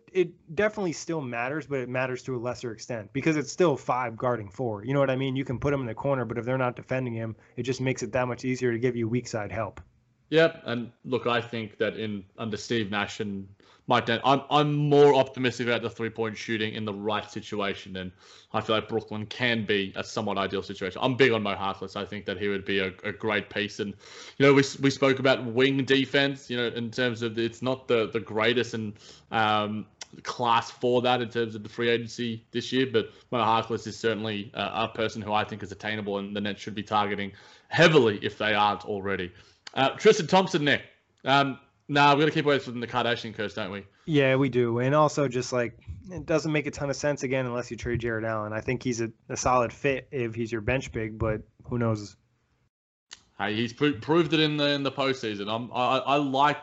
Speaker 5: it definitely still matters, but it matters to a lesser extent because it's still 5 guarding 4. You know what I mean? You can put him in the corner, but if they're not defending him, it just makes it that much easier to give you weak side help.
Speaker 11: Yep, and look, I think that under Steve Nash and Mike Dan, I'm more optimistic about the 3-point shooting in the right situation, and I feel like Brooklyn can be a somewhat ideal situation. I'm big on Mo Harkless. I think that he would be a great piece, and we spoke about wing defense. In terms of it's not the greatest and class for that in terms of the free agency this year, but Mo Harkless is certainly a person who I think is attainable, and the Nets should be targeting heavily if they aren't already. Tristan Thompson, Nick. We've got to keep away from the Kardashian curse, don't we?
Speaker 5: Yeah, we do. And also just like it doesn't make a ton of sense again unless you trade Jared Allen. I think he's a solid fit if he's your bench big, but who knows?
Speaker 11: Hey, he's proved it in the postseason. I like,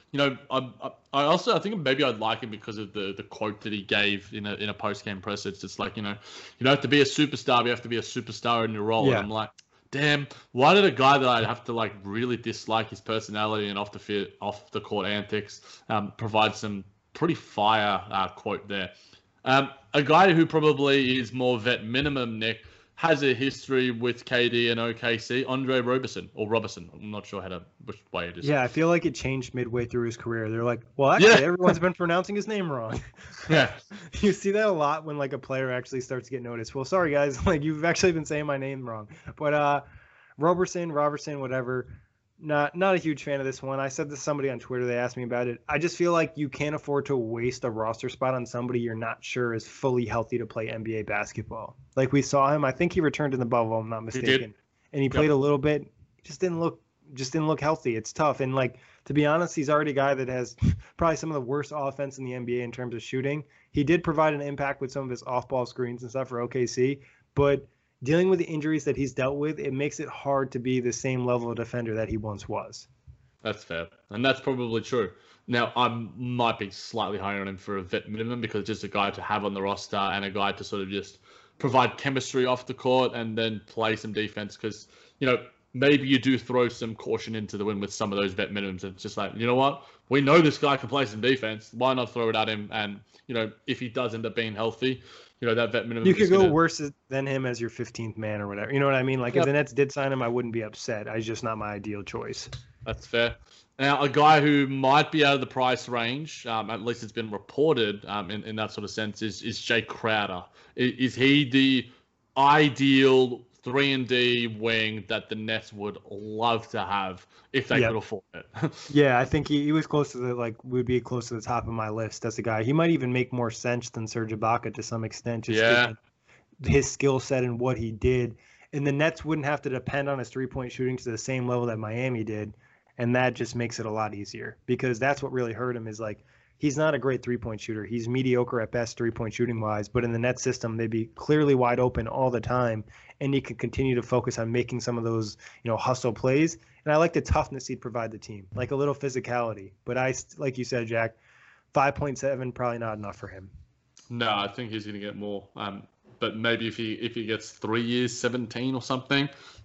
Speaker 11: I think maybe I'd like him because of the quote that he gave in a post game presser. It's just like, you don't have to be a superstar, but you have to be a superstar in your role. Yeah. And I'm like, damn, why did a guy that I'd have to like really dislike his personality and off the court antics provide some pretty fire quote there? A guy who probably is more vet minimum, Nick, has a history with KD and OKC, Andre Roberson. I'm not sure which way it is.
Speaker 5: Yeah, I feel like it changed midway through his career. They're like, well, actually, everyone's been pronouncing his name wrong.
Speaker 11: Yeah.
Speaker 5: You see that a lot when like a player actually starts to get noticed. Well, sorry guys, like you've actually been saying my name wrong. But Roberson, whatever. Not a huge fan of this one. I said this to somebody on Twitter. They asked me about it. I just feel like you can't afford to waste a roster spot on somebody you're not sure is fully healthy to play NBA basketball. Like we saw him. I think he returned in the bubble. I'm not mistaken.
Speaker 11: He did.
Speaker 5: And he played a little bit. Just didn't look healthy. It's tough. And like to be honest, he's already a guy that has probably some of the worst offense in the NBA in terms of shooting. He did provide an impact with some of his off-ball screens and stuff for OKC, but dealing with the injuries that he's dealt with, it makes it hard to be the same level of defender that he once was.
Speaker 11: That's fair. And that's probably true. Now, I might be slightly higher on him for a vet minimum because just a guy to have on the roster and a guy to sort of just provide chemistry off the court and then play some defense because, maybe you do throw some caution into the wind with some of those vet minimums. It's just like, you know what? We know this guy can play some defense. Why not throw it at him? And, if he does end up being healthy, that vet minimum.
Speaker 5: You could go worse than him as your 15th man or whatever. You know what I mean? Like if the Nets did sign him, I wouldn't be upset. It's just not my ideal choice.
Speaker 11: That's fair. Now, a guy who might be out of the price range, at least it's been reported in that sort of sense, is Jay Crowder. Is he the ideal 3-and-D wing that the Nets would love to have if they could afford it?
Speaker 5: Yeah, I think he was close to would be close to the top of my list as a guy. He might even make more sense than Serge Ibaka to some extent, just given his skill set and what he did. And the Nets wouldn't have to depend on his three-point shooting to the same level that Miami did. And that just makes it a lot easier because that's what really hurt him is he's not a great three-point shooter. He's mediocre at best three-point shooting-wise, but in the Nets system, they'd be clearly wide open all the time, and he could continue to focus on making some of those, hustle plays. And I like the toughness he'd provide the team, like a little physicality. But like you said, Jack, 5.7 probably not enough for him.
Speaker 11: No, I think he's going to get more. But maybe if he gets 3 years, 17 or something,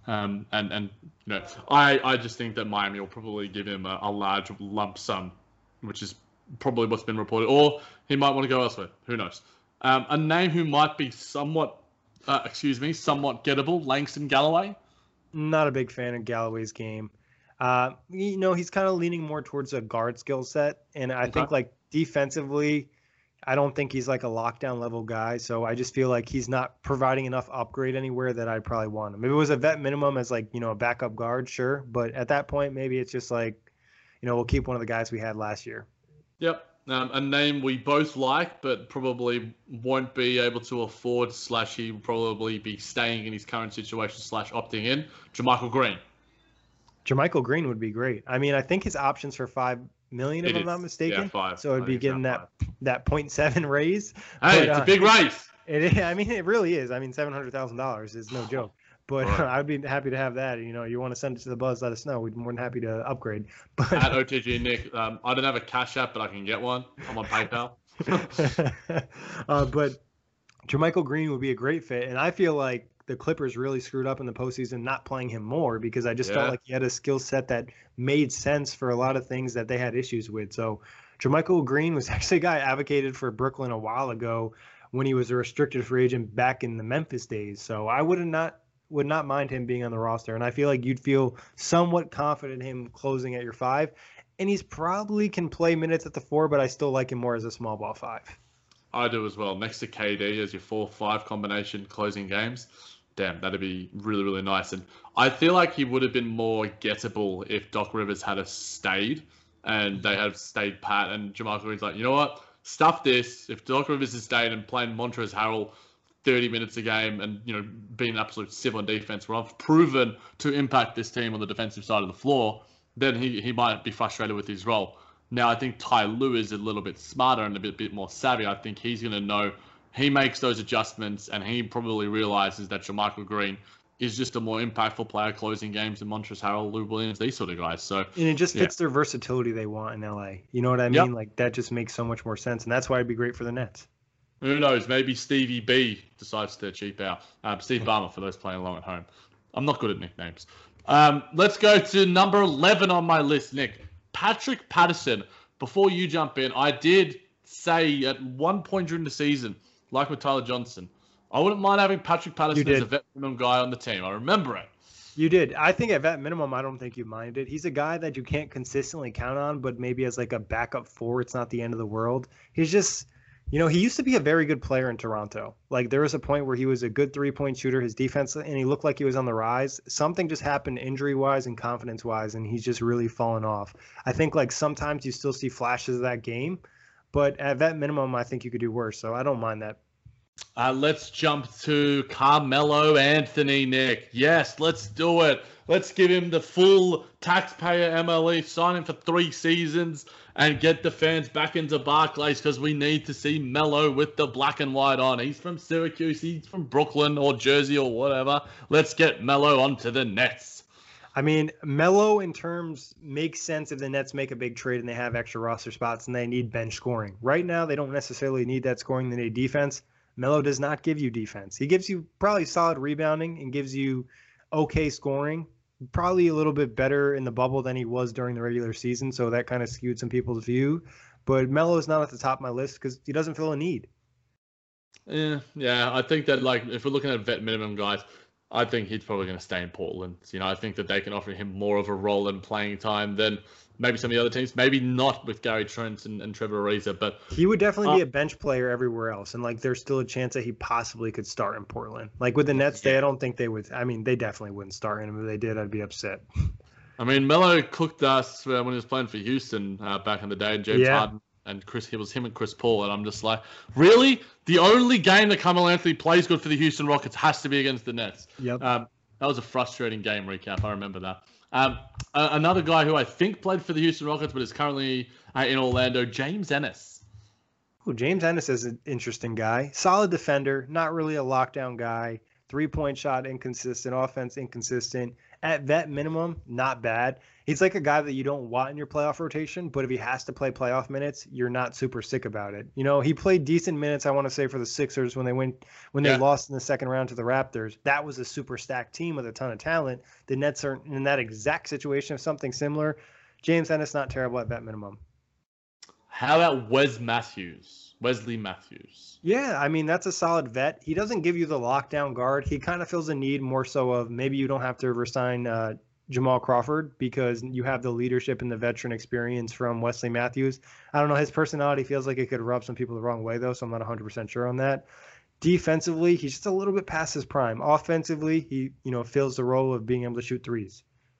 Speaker 11: I just think that Miami will probably give him a large lump sum, which is probably what's been reported, or he might want to go elsewhere. Who knows? A name who might be somewhat gettable, Langston Galloway.
Speaker 5: Not a big fan of Galloway's game. He's kind of leaning more towards a guard skill set, and I think defensively, I don't think he's like a lockdown level guy. So I just feel like he's not providing enough upgrade anywhere that I'd probably want him. If it was a vet minimum as a backup guard, sure. But at that point, maybe it's just we'll keep one of the guys we had last year.
Speaker 11: Yep. A name we both like, but probably won't be able to afford / he will probably be staying in his current situation / opting in. JaMychal Green.
Speaker 5: JaMychal Green would be great. I mean, I think his options for $5 million, if I'm not mistaken.
Speaker 11: Yeah, 5.
Speaker 5: So it'd be getting that 0.7 raise.
Speaker 11: Hey, it's a big raise.
Speaker 5: It really is. I mean, $700,000 is no joke. But I'd be happy to have that. You want to send it to the Buzz, let us know. We'd be more than happy to upgrade. But
Speaker 11: at OTG Nick, I don't have a Cash App, but I can get one. I'm on PayPal.
Speaker 5: But JaMychal Green would be a great fit, and I feel like the Clippers really screwed up in the postseason not playing him more because I just felt like he had a skill set that made sense for a lot of things that they had issues with. So JaMychal Green was actually a guy I advocated for Brooklyn a while ago when he was a restricted free agent back in the Memphis days. So I would not mind him being on the roster, and I feel like you'd feel somewhat confident in him closing at your 5. And he's probably can play minutes at the 4, but I still like him more as a small ball 5.
Speaker 11: I do as well. Next to KD as your 4-5 combination closing games. Damn, that'd be really, really nice. And I feel like he would have been more gettable if Doc Rivers had stayed and they had stayed pat. And JaMychal Green's like, you know what? Stuff this. If Doc Rivers has stayed and playing Montrezl Harrell 30 minutes a game and, being an absolute sieve on defense where I've proven to impact this team on the defensive side of the floor, then he might be frustrated with his role. Now, I think Ty Lue is a little bit smarter and a bit more savvy. I think he's going to know he makes those adjustments and he probably realizes that JaMychal Green is just a more impactful player closing games than Montrezl Harrell, Lou Williams, these sort of guys. So,
Speaker 5: and it just fits their versatility they want in LA. You know what I mean? Like that just makes so much more sense. And that's why it'd be great for the Nets.
Speaker 11: Who knows? Maybe Stevie B decides to cheap out. Steve Ballmer for those playing along at home. I'm not good at nicknames. Let's go to number 11 on my list, Nick. Patrick Patterson. Before you jump in, I did say at one point during the season, like with Tyler Johnson, I wouldn't mind having Patrick Patterson as a vet minimum guy on the team. I remember it.
Speaker 5: You did. I think at vet minimum, I don't think you minded. He's a guy that you can't consistently count on, but maybe as like a backup 4, it's not the end of the world. He's just, he used to be a very good player in Toronto. Like there was a point where he was a good 3-point shooter, his defense, and he looked like he was on the rise. Something just happened injury-wise and confidence-wise, and he's just really fallen off. I think like sometimes you still see flashes of that game, but at vet minimum, I think you could do worse. So I don't mind that.
Speaker 11: Let's jump to Carmelo Anthony, Nick. Yes, let's do it. Let's give him the full taxpayer MLE, sign him for 3 seasons, and get the fans back into Barclays because we need to see Melo with the black and white on. He's from Syracuse, he's from Brooklyn or Jersey or whatever. Let's get Melo onto the Nets.
Speaker 5: I mean, Melo in terms makes sense if the Nets make a big trade and they have extra roster spots and they need bench scoring. Right now, they don't necessarily need that scoring, they need defense. Melo does not give you defense. He gives you probably solid rebounding and gives you okay scoring, probably a little bit better in the bubble than he was during the regular season, so that kind of skewed some people's view. But Melo is not at the top of my list because he doesn't feel a need.
Speaker 11: Yeah, I think that like if we're looking at vet minimum guys, I think he's probably going to stay in Portland. I think that they can offer him more of a role and playing time than maybe some of the other teams. Maybe not with Gary Trent and Trevor Ariza, but
Speaker 5: he would definitely be a bench player everywhere else. And there's still a chance that he possibly could start in Portland. With the Nets, I don't think they would. I mean, they definitely wouldn't start him. If they did, I'd be upset.
Speaker 11: I mean, Melo cooked us when he was playing for Houston back in the day, and James Harden and it was him and Chris Paul, and I'm just like, really? The only game that Carmelo Anthony plays good for the Houston Rockets has to be against the Nets.
Speaker 5: Yep.
Speaker 11: That was a frustrating game recap. I remember that. Another guy who I think played for the Houston Rockets but is currently in Orlando, James Ennis.
Speaker 5: Oh, James Ennis is an interesting guy. Solid defender, not really a lockdown guy. 3-point shot inconsistent, offense inconsistent. At vet minimum, not bad. He's like a guy that you don't want in your playoff rotation, but if he has to play playoff minutes, you're not super sick about it. He played decent minutes, I want to say, for the Sixers when they lost in the second round to the Raptors. That was a super stacked team with a ton of talent. The Nets are in that exact situation of something similar. James Ennis, not terrible at vet minimum.
Speaker 11: How about Wesley Matthews?
Speaker 5: Yeah, I mean, that's a solid vet. He doesn't give you the lockdown guard. He kind of feels a need more so of maybe you don't have to resign Jamal Crawford because you have the leadership and the veteran experience from Wesley Matthews. I don't know. His personality feels like it could rub some people the wrong way, though, so I'm not 100% sure on that. Defensively, he's just a little bit past his prime. Offensively, he fills the role of being able to shoot threes.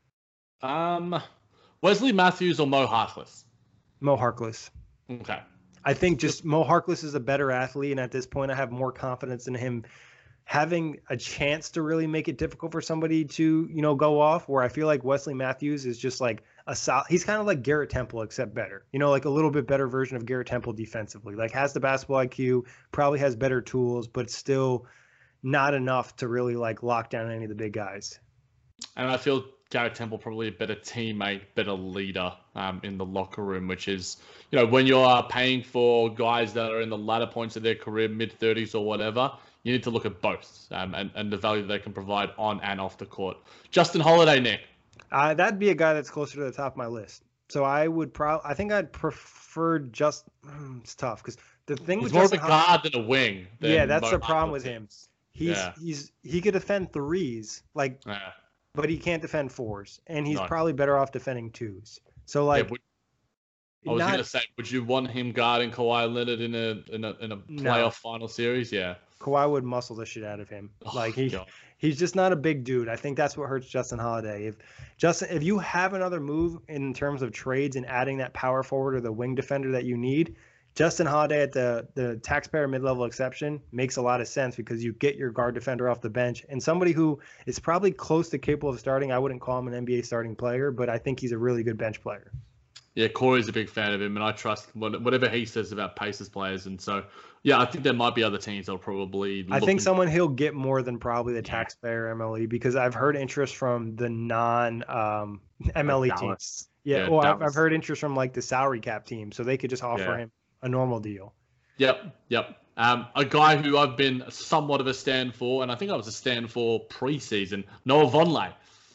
Speaker 11: Wesley Matthews or Mo Harkless?
Speaker 5: Mo Harkless.
Speaker 11: Okay.
Speaker 5: I think just Mo Harkless is a better athlete, and at this point, I have more confidence in him having a chance to really make it difficult for somebody to, go off, where I feel like Wesley Matthews is just like he's kind of like Garrett Temple, except better, like a little bit better version of Garrett Temple defensively, has the basketball IQ, probably has better tools, but still not enough to really lock down any of the big guys.
Speaker 11: And I feel Garrett Temple probably a better teammate, better leader in the locker room, which is, when you're paying for guys that are in the latter points of their career, mid-30s or whatever, you need to look at both and the value they can provide on and off the court. Justin Holiday, Nick.
Speaker 5: That'd be a guy that's closer to the top of my list. So I think I'd prefer it's tough because the thing
Speaker 11: he's
Speaker 5: with
Speaker 11: more
Speaker 5: Justin
Speaker 11: of a guard than a wing.
Speaker 5: Yeah, that's the problem with him. He could defend threes, but he can't defend fours, and he's probably better off defending twos. So I was
Speaker 11: gonna say, would you want him guarding Kawhi Leonard in a playoff final series? Yeah.
Speaker 5: Kawhi would muscle the shit out of him. He's just not a big dude. I think that's what hurts Justin Holiday. If you have another move in terms of trades and adding that power forward or the wing defender that you need, Justin Holiday at the taxpayer mid-level exception makes a lot of sense because you get your guard defender off the bench and somebody who is probably close to capable of starting. I wouldn't call him an NBA starting player, but I think he's a really good bench player.
Speaker 11: Yeah, Corey's a big fan of him, and I trust whatever he says about Pacers players. And so, yeah, I think there might be other teams that'll probably
Speaker 5: I think someone he'll get more than probably the taxpayer MLE because I've heard interest from the non-MLE teams. Yeah, well, I've heard interest from the salary cap team, so they could just offer him a normal deal.
Speaker 11: Yep. A guy who I've been somewhat of a stand for, and I think I was a stand for preseason, Noah Vonleh.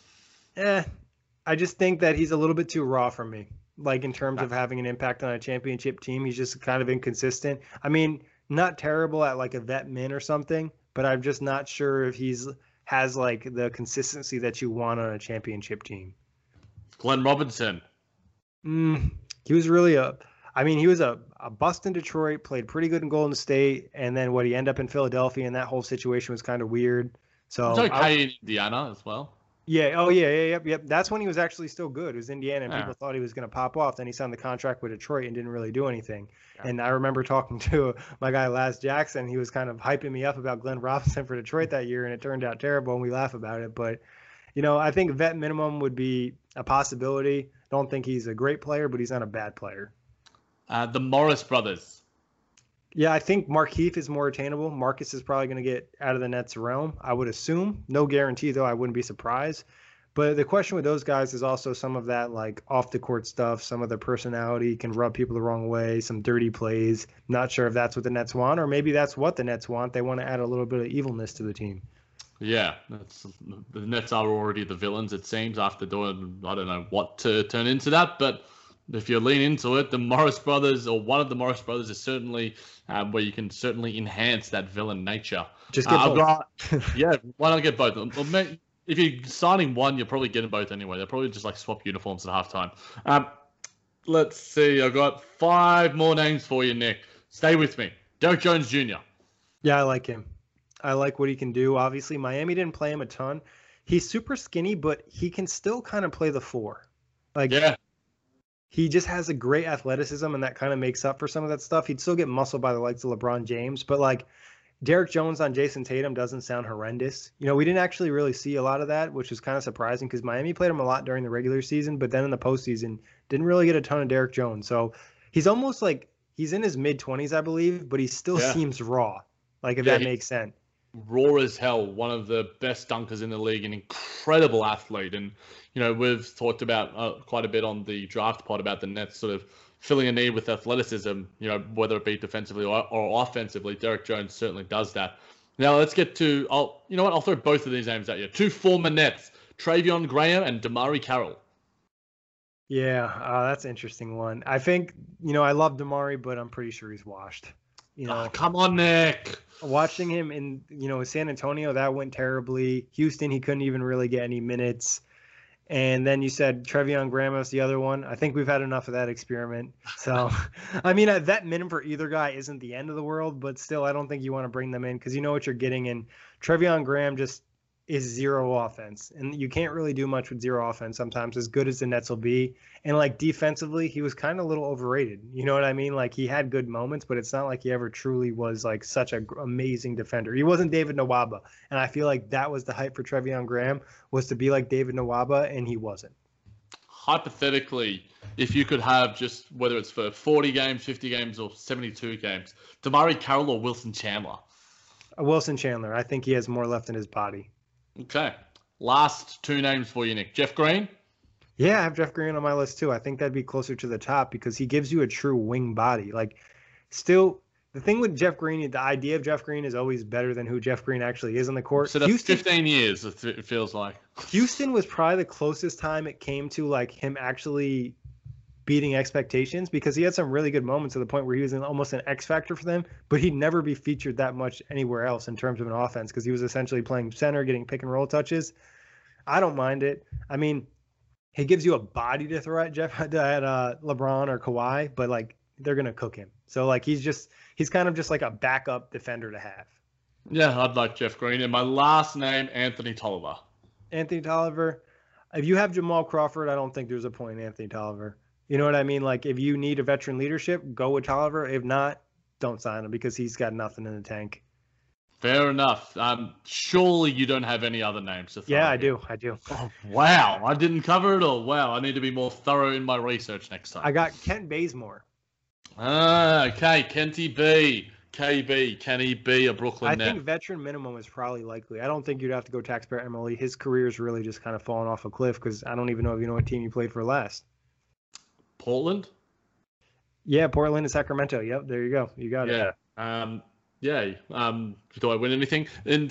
Speaker 5: I just think that he's a little bit too raw for me. In terms of having an impact on a championship team, he's just kind of inconsistent. I mean, not terrible at a vet min or something, but I'm just not sure if has the consistency that you want on a championship team.
Speaker 11: Glenn Robinson.
Speaker 5: He was really he was a bust in Detroit, played pretty good in Golden State, and then he ended up in Philadelphia, and that whole situation was kind of weird. So
Speaker 11: it's okay in Indiana as well.
Speaker 5: Yeah. Yep. That's when he was actually still good. It was Indiana, and people thought he was going to pop off. Then he signed the contract with Detroit and didn't really do anything. Yeah. And I remember talking to my guy Laz Jackson. He was kind of hyping me up about Glenn Robinson for Detroit that year, and it turned out terrible, and we laugh about it. But, I think vet minimum would be a possibility. Don't think he's a great player, but he's not a bad player.
Speaker 11: The Morris brothers.
Speaker 5: Yeah, I think Markieff is more attainable. Marcus is probably going to get out of the Nets realm, I would assume. No guarantee, though. I wouldn't be surprised. But the question with those guys is also some of that off-the-court stuff. Some of their personality can rub people the wrong way, some dirty plays. Not sure if that's what the Nets want, or maybe that's what the Nets want. They want to add a little bit of evilness to the team.
Speaker 11: Yeah, the Nets are already the villains, it seems, after doing, I don't know what to turn into that. But if you lean into it, the Morris brothers or one of the Morris brothers is certainly where you can certainly enhance that villain nature.
Speaker 5: Just get both.
Speaker 11: Yeah, why not get both? If you're signing one, you're probably getting both anyway. They'll probably just like swap uniforms at halftime. Let's see. I've got 5 more names for you, Nick. Stay with me. Derek Jones Jr.
Speaker 5: Yeah, I like him. I like what he can do. Obviously, Miami didn't play him a ton. He's super skinny, but he can still kind of play the 4.
Speaker 11: Yeah.
Speaker 5: He just has a great athleticism, and that kind of makes up for some of that stuff. He'd still get muscled by the likes of LeBron James, but like Derek Jones on Jason Tatum doesn't sound horrendous. You know, we didn't actually really see a lot of that, which was kind of surprising because Miami played him a lot during the regular season, but then in the postseason didn't really get a ton of Derek Jones. So he's almost like he's in his mid-20s, I believe, but he still seems raw, like if that makes sense.
Speaker 11: Raw as hell, one of the best dunkers in the league, an incredible athlete. And, you know, we've talked about quite a bit on the draft pod about the Nets sort of filling a need with athleticism, you know, whether it be defensively or offensively. Derek Jones certainly does that. Now let's get to, you know what, I'll throw both of these names at you. 2 former Nets, Travion Graham and DeMarre Carroll.
Speaker 5: Yeah, that's an interesting one. I think, you know, I love DeMarre, but I'm pretty sure he's washed. You know,
Speaker 11: come on, Nick.
Speaker 5: Watching him in, you know, San Antonio, that went terribly. Houston, he couldn't even really get any minutes. And then you said Travion Graham was the other one. I think we've had enough of that experiment. So, I mean, that minimum for either guy isn't the end of the world, but still, I don't think you want to bring them in because you know what you're getting. And Travion Graham just is zero offense. And you can't really do much with zero offense sometimes, as good as the Nets will be. And, like, defensively, he was kind of a little overrated. You know what I mean? Like, he had good moments, but it's not like he ever truly was, like, such an amazing defender. He wasn't David Nwaba. And I feel like that was the hype for Travion Graham, was to be like David Nwaba, and he wasn't.
Speaker 11: Hypothetically, if you could have just, whether it's for 40 games, 50 games, or 72 games, DeMarre Carroll or Wilson Chandler?
Speaker 5: Wilson Chandler. I think he has more left in his body.
Speaker 11: Okay. Last 2 names for you, Nick. Jeff Green?
Speaker 5: Yeah, I have Jeff Green on my list too. I think that'd be closer to the top because he gives you a true wing body. Like, still, the thing with Jeff Green, the idea of Jeff Green is always better than who Jeff Green actually is on the court.
Speaker 11: So that's 15 years, it feels like.
Speaker 5: Houston was probably the closest time it came to, like, him actually beating expectations because he had some really good moments to the point where he was almost an X factor for them, but he'd never be featured that much anywhere else in terms of an offense because he was essentially playing center, getting pick and roll touches. I don't mind it. I mean, he gives you a body to throw at LeBron or Kawhi, but like they're gonna cook him. So like he's kind of just like a backup defender to have.
Speaker 11: Yeah, I'd like Jeff Green. And my last name, Anthony Tolliver.
Speaker 5: Anthony Tolliver. If you have Jamal Crawford, I don't think there's a point in Anthony Tolliver. You know what I mean? Like if you need a veteran leadership, go with Tolliver. If not, don't sign him because he's got nothing in the tank.
Speaker 11: Fair enough. Surely you don't have any other names to throw.
Speaker 5: Yeah, I do.
Speaker 11: Oh, wow. I didn't cover it all. Wow. I need to be more thorough in my research next time.
Speaker 5: I got Kent Bazemore.
Speaker 11: Okay. Kenty B. KB. Can he be a Brooklyn Net?
Speaker 5: I think veteran minimum is probably likely. I don't think you'd have to go taxpayer MLE. His career's really just kind of fallen off a cliff because I don't even know if you know what team he played for last.
Speaker 11: Portland?
Speaker 5: Yeah, Portland and Sacramento. Yep, there you go. You got it.
Speaker 11: Yeah. Do I win anything?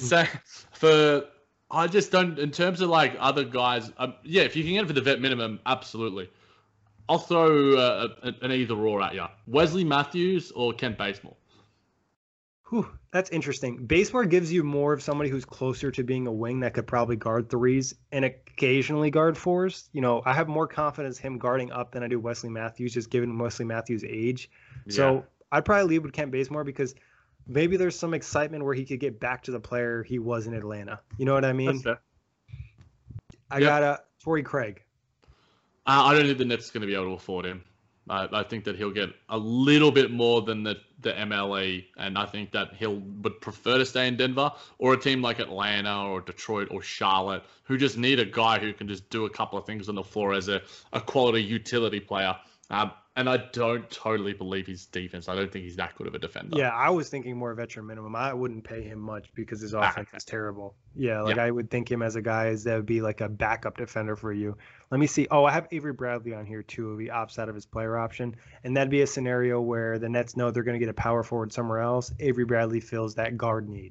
Speaker 11: I just don't, in terms of like other guys, if you can get it for the vet minimum, absolutely. I'll throw an either or at you. Wesley Matthews or Kent Bazemore?
Speaker 5: Whew, that's interesting. Bazemore gives you more of somebody who's closer to being a wing that could probably guard threes and occasionally guard fours. You know, I have more confidence him guarding up than I do Wesley Matthews, just given Wesley Matthews' age. Yeah. So I'd probably lead with Kent Bazemore because maybe there's some excitement where he could get back to the player he was in Atlanta. You know what I mean? I got Torrey Craig.
Speaker 11: I don't think the Nets are going to be able to afford him. I think that he'll get a little bit more than the MLE, and I think that would prefer to stay in Denver or a team like Atlanta or Detroit or Charlotte who just need a guy who can just do a couple of things on the floor as a quality utility player. And I don't totally believe his defense. I don't think he's that good of a defender.
Speaker 5: Yeah, I was thinking more veteran minimum. I wouldn't pay him much because his offense is terrible. Yeah, I would think him as a guy that would be like a backup defender for you. Let me see. Oh, I have Avery Bradley on here too. He opts out of his player option. And that'd be a scenario where the Nets know they're going to get a power forward somewhere else. Avery Bradley fills that guard need.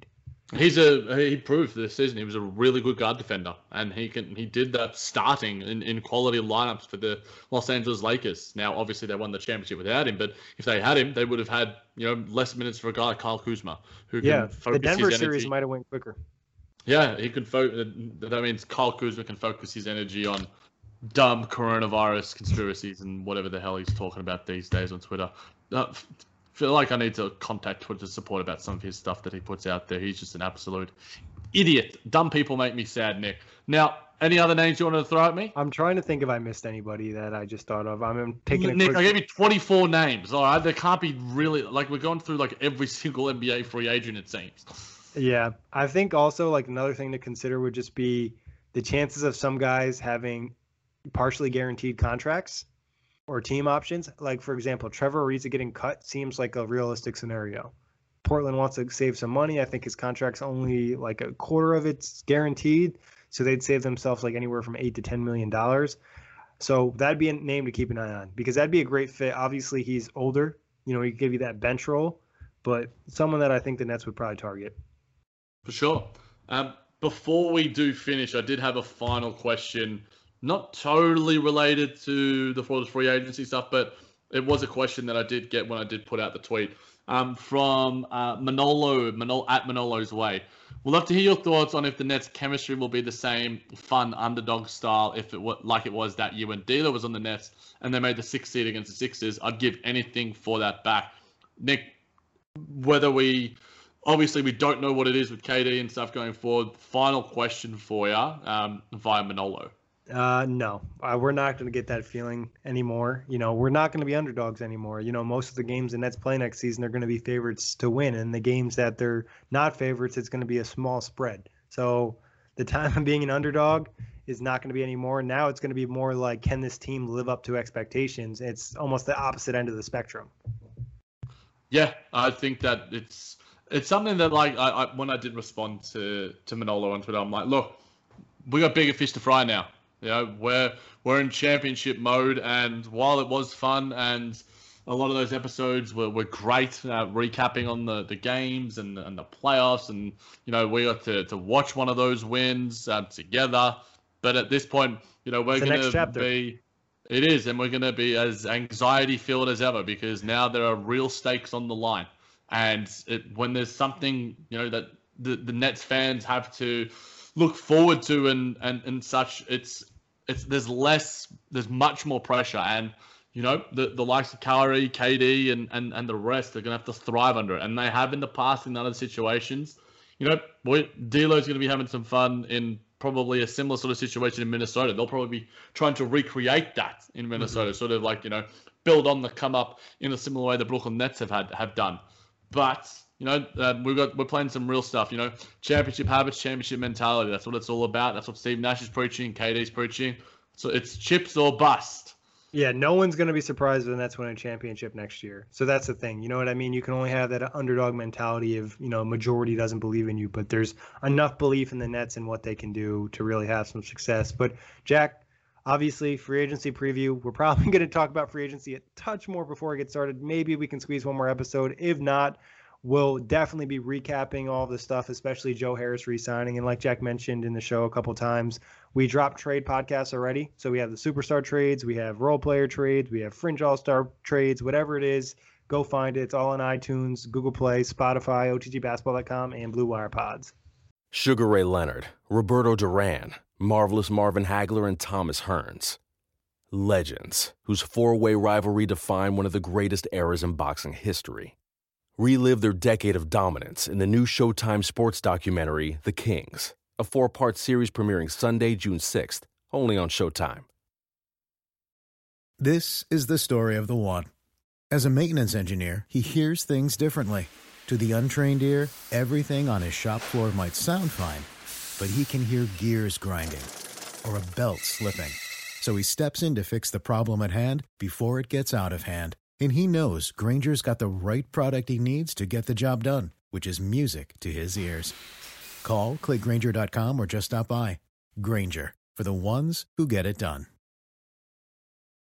Speaker 11: He proved this season he was a really good guard defender, and he did that starting in quality lineups for the Los Angeles Lakers. Now, obviously, they won the championship without him, but if they had him, they would have had less minutes for a guy like Kyle Kuzma, who can focus
Speaker 5: the Denver
Speaker 11: his
Speaker 5: series
Speaker 11: energy.
Speaker 5: might have went quicker.
Speaker 11: Yeah, he can focus. That means Kyle Kuzma can focus his energy on dumb coronavirus conspiracies and whatever the hell he's talking about these days on Twitter. Feel like I need to contact Twitter support about some of his stuff that he puts out there. He's just an absolute idiot. Dumb people make me sad, Nick. Now, any other names you want to throw at me?
Speaker 5: I'm trying to think if I missed anybody that I just thought of. I'm taking
Speaker 11: Nick, I gave you 24 names. All right, there can't be really we're going through every single NBA free agent, it seems.
Speaker 5: Yeah, I think also another thing to consider would just be the chances of some guys having partially guaranteed contracts or team options. Like, for example, Trevor Ariza getting cut seems like a realistic scenario. Portland wants to save some money. I think his contract's only a quarter of it's guaranteed. So they'd save themselves anywhere from $8 to $10 million. So that'd be a name to keep an eye on because that'd be a great fit. Obviously, he's older. He could give you that bench role, but someone that I think the Nets would probably target.
Speaker 11: For sure. Before we do finish, I did have a final question. Not totally related to the Florida's free agency stuff, but it was a question that I did get when I did put out the tweet from Manolo at Manolo's Way. We'd love to hear your thoughts on if the Nets' chemistry will be the same fun underdog style if it was that year when D'Lo was on the Nets and they made the 6th seed against the Sixers. I'd give anything for that back. Nick, obviously we don't know what it is with KD and stuff going forward. Final question for you via Manolo.
Speaker 5: No, we're not going to get that feeling anymore. We're not going to be underdogs anymore. Most of the games the Nets play next season are going to be favorites to win. And the games that they're not favorites, it's going to be a small spread. So the time of being an underdog is not going to be anymore. Now it's going to be more like, can this team live up to expectations? It's almost the opposite end of the spectrum.
Speaker 11: Yeah, I think that it's something that I when I did respond to Manolo on Twitter, I'm like, look, we got bigger fish to fry now. We're in championship mode, and while it was fun and a lot of those episodes were great, recapping on the games and the playoffs, and we got to watch one of those wins together. But at this point, we're going to be. It is, and we're going to be as anxiety-filled as ever because now there are real stakes on the line, and when there's something that the Nets fans have to look forward to and such, there's much more pressure, and the likes of Kyrie, KD and the rest are gonna have to thrive under it, and they have in the past in other situations. D'Lo's gonna be having some fun in probably a similar sort of situation in Minnesota. They'll probably be trying to recreate that in Minnesota, sort of build on the come up in a similar way the Brooklyn Nets have done. But we're playing some real stuff. Championship habits, championship mentality. That's what it's all about. That's what Steve Nash is preaching, KD's preaching. So it's chips or bust.
Speaker 5: Yeah, no one's going to be surprised when that's winning a championship next year. So that's the thing. You know what I mean? You can only have that underdog mentality of, majority doesn't believe in you, but there's enough belief in the Nets and what they can do to really have some success. But Jack, obviously, free agency preview. We're probably going to talk about free agency a touch more before we get started. Maybe we can squeeze one more episode. If not, we'll definitely be recapping all the stuff, especially Joe Harris re-signing. And like Jack mentioned in the show a couple times, we dropped trade podcasts already. So we have the superstar trades, we have role player trades, we have fringe all-star trades, whatever it is, go find it. It's all on iTunes, Google Play, Spotify, OTGBasketball.com, and Blue Wire Pods.
Speaker 10: Sugar Ray Leonard, Roberto Duran, Marvelous Marvin Hagler, and Thomas Hearns. Legends, whose four-way rivalry defined one of the greatest eras in boxing history. Relive their decade of dominance in the new Showtime sports documentary, The Kings, a 4-part series premiering Sunday, June 6th, only on Showtime.
Speaker 12: This is the story of the one. As a maintenance engineer, he hears things differently. To the untrained ear, everything on his shop floor might sound fine, but he can hear gears grinding or a belt slipping. So he steps in to fix the problem at hand before it gets out of hand. And he knows Grainger's got the right product he needs to get the job done, which is music to his ears. Call, click Grainger.com, or just stop by. Grainger, for the ones who get it done.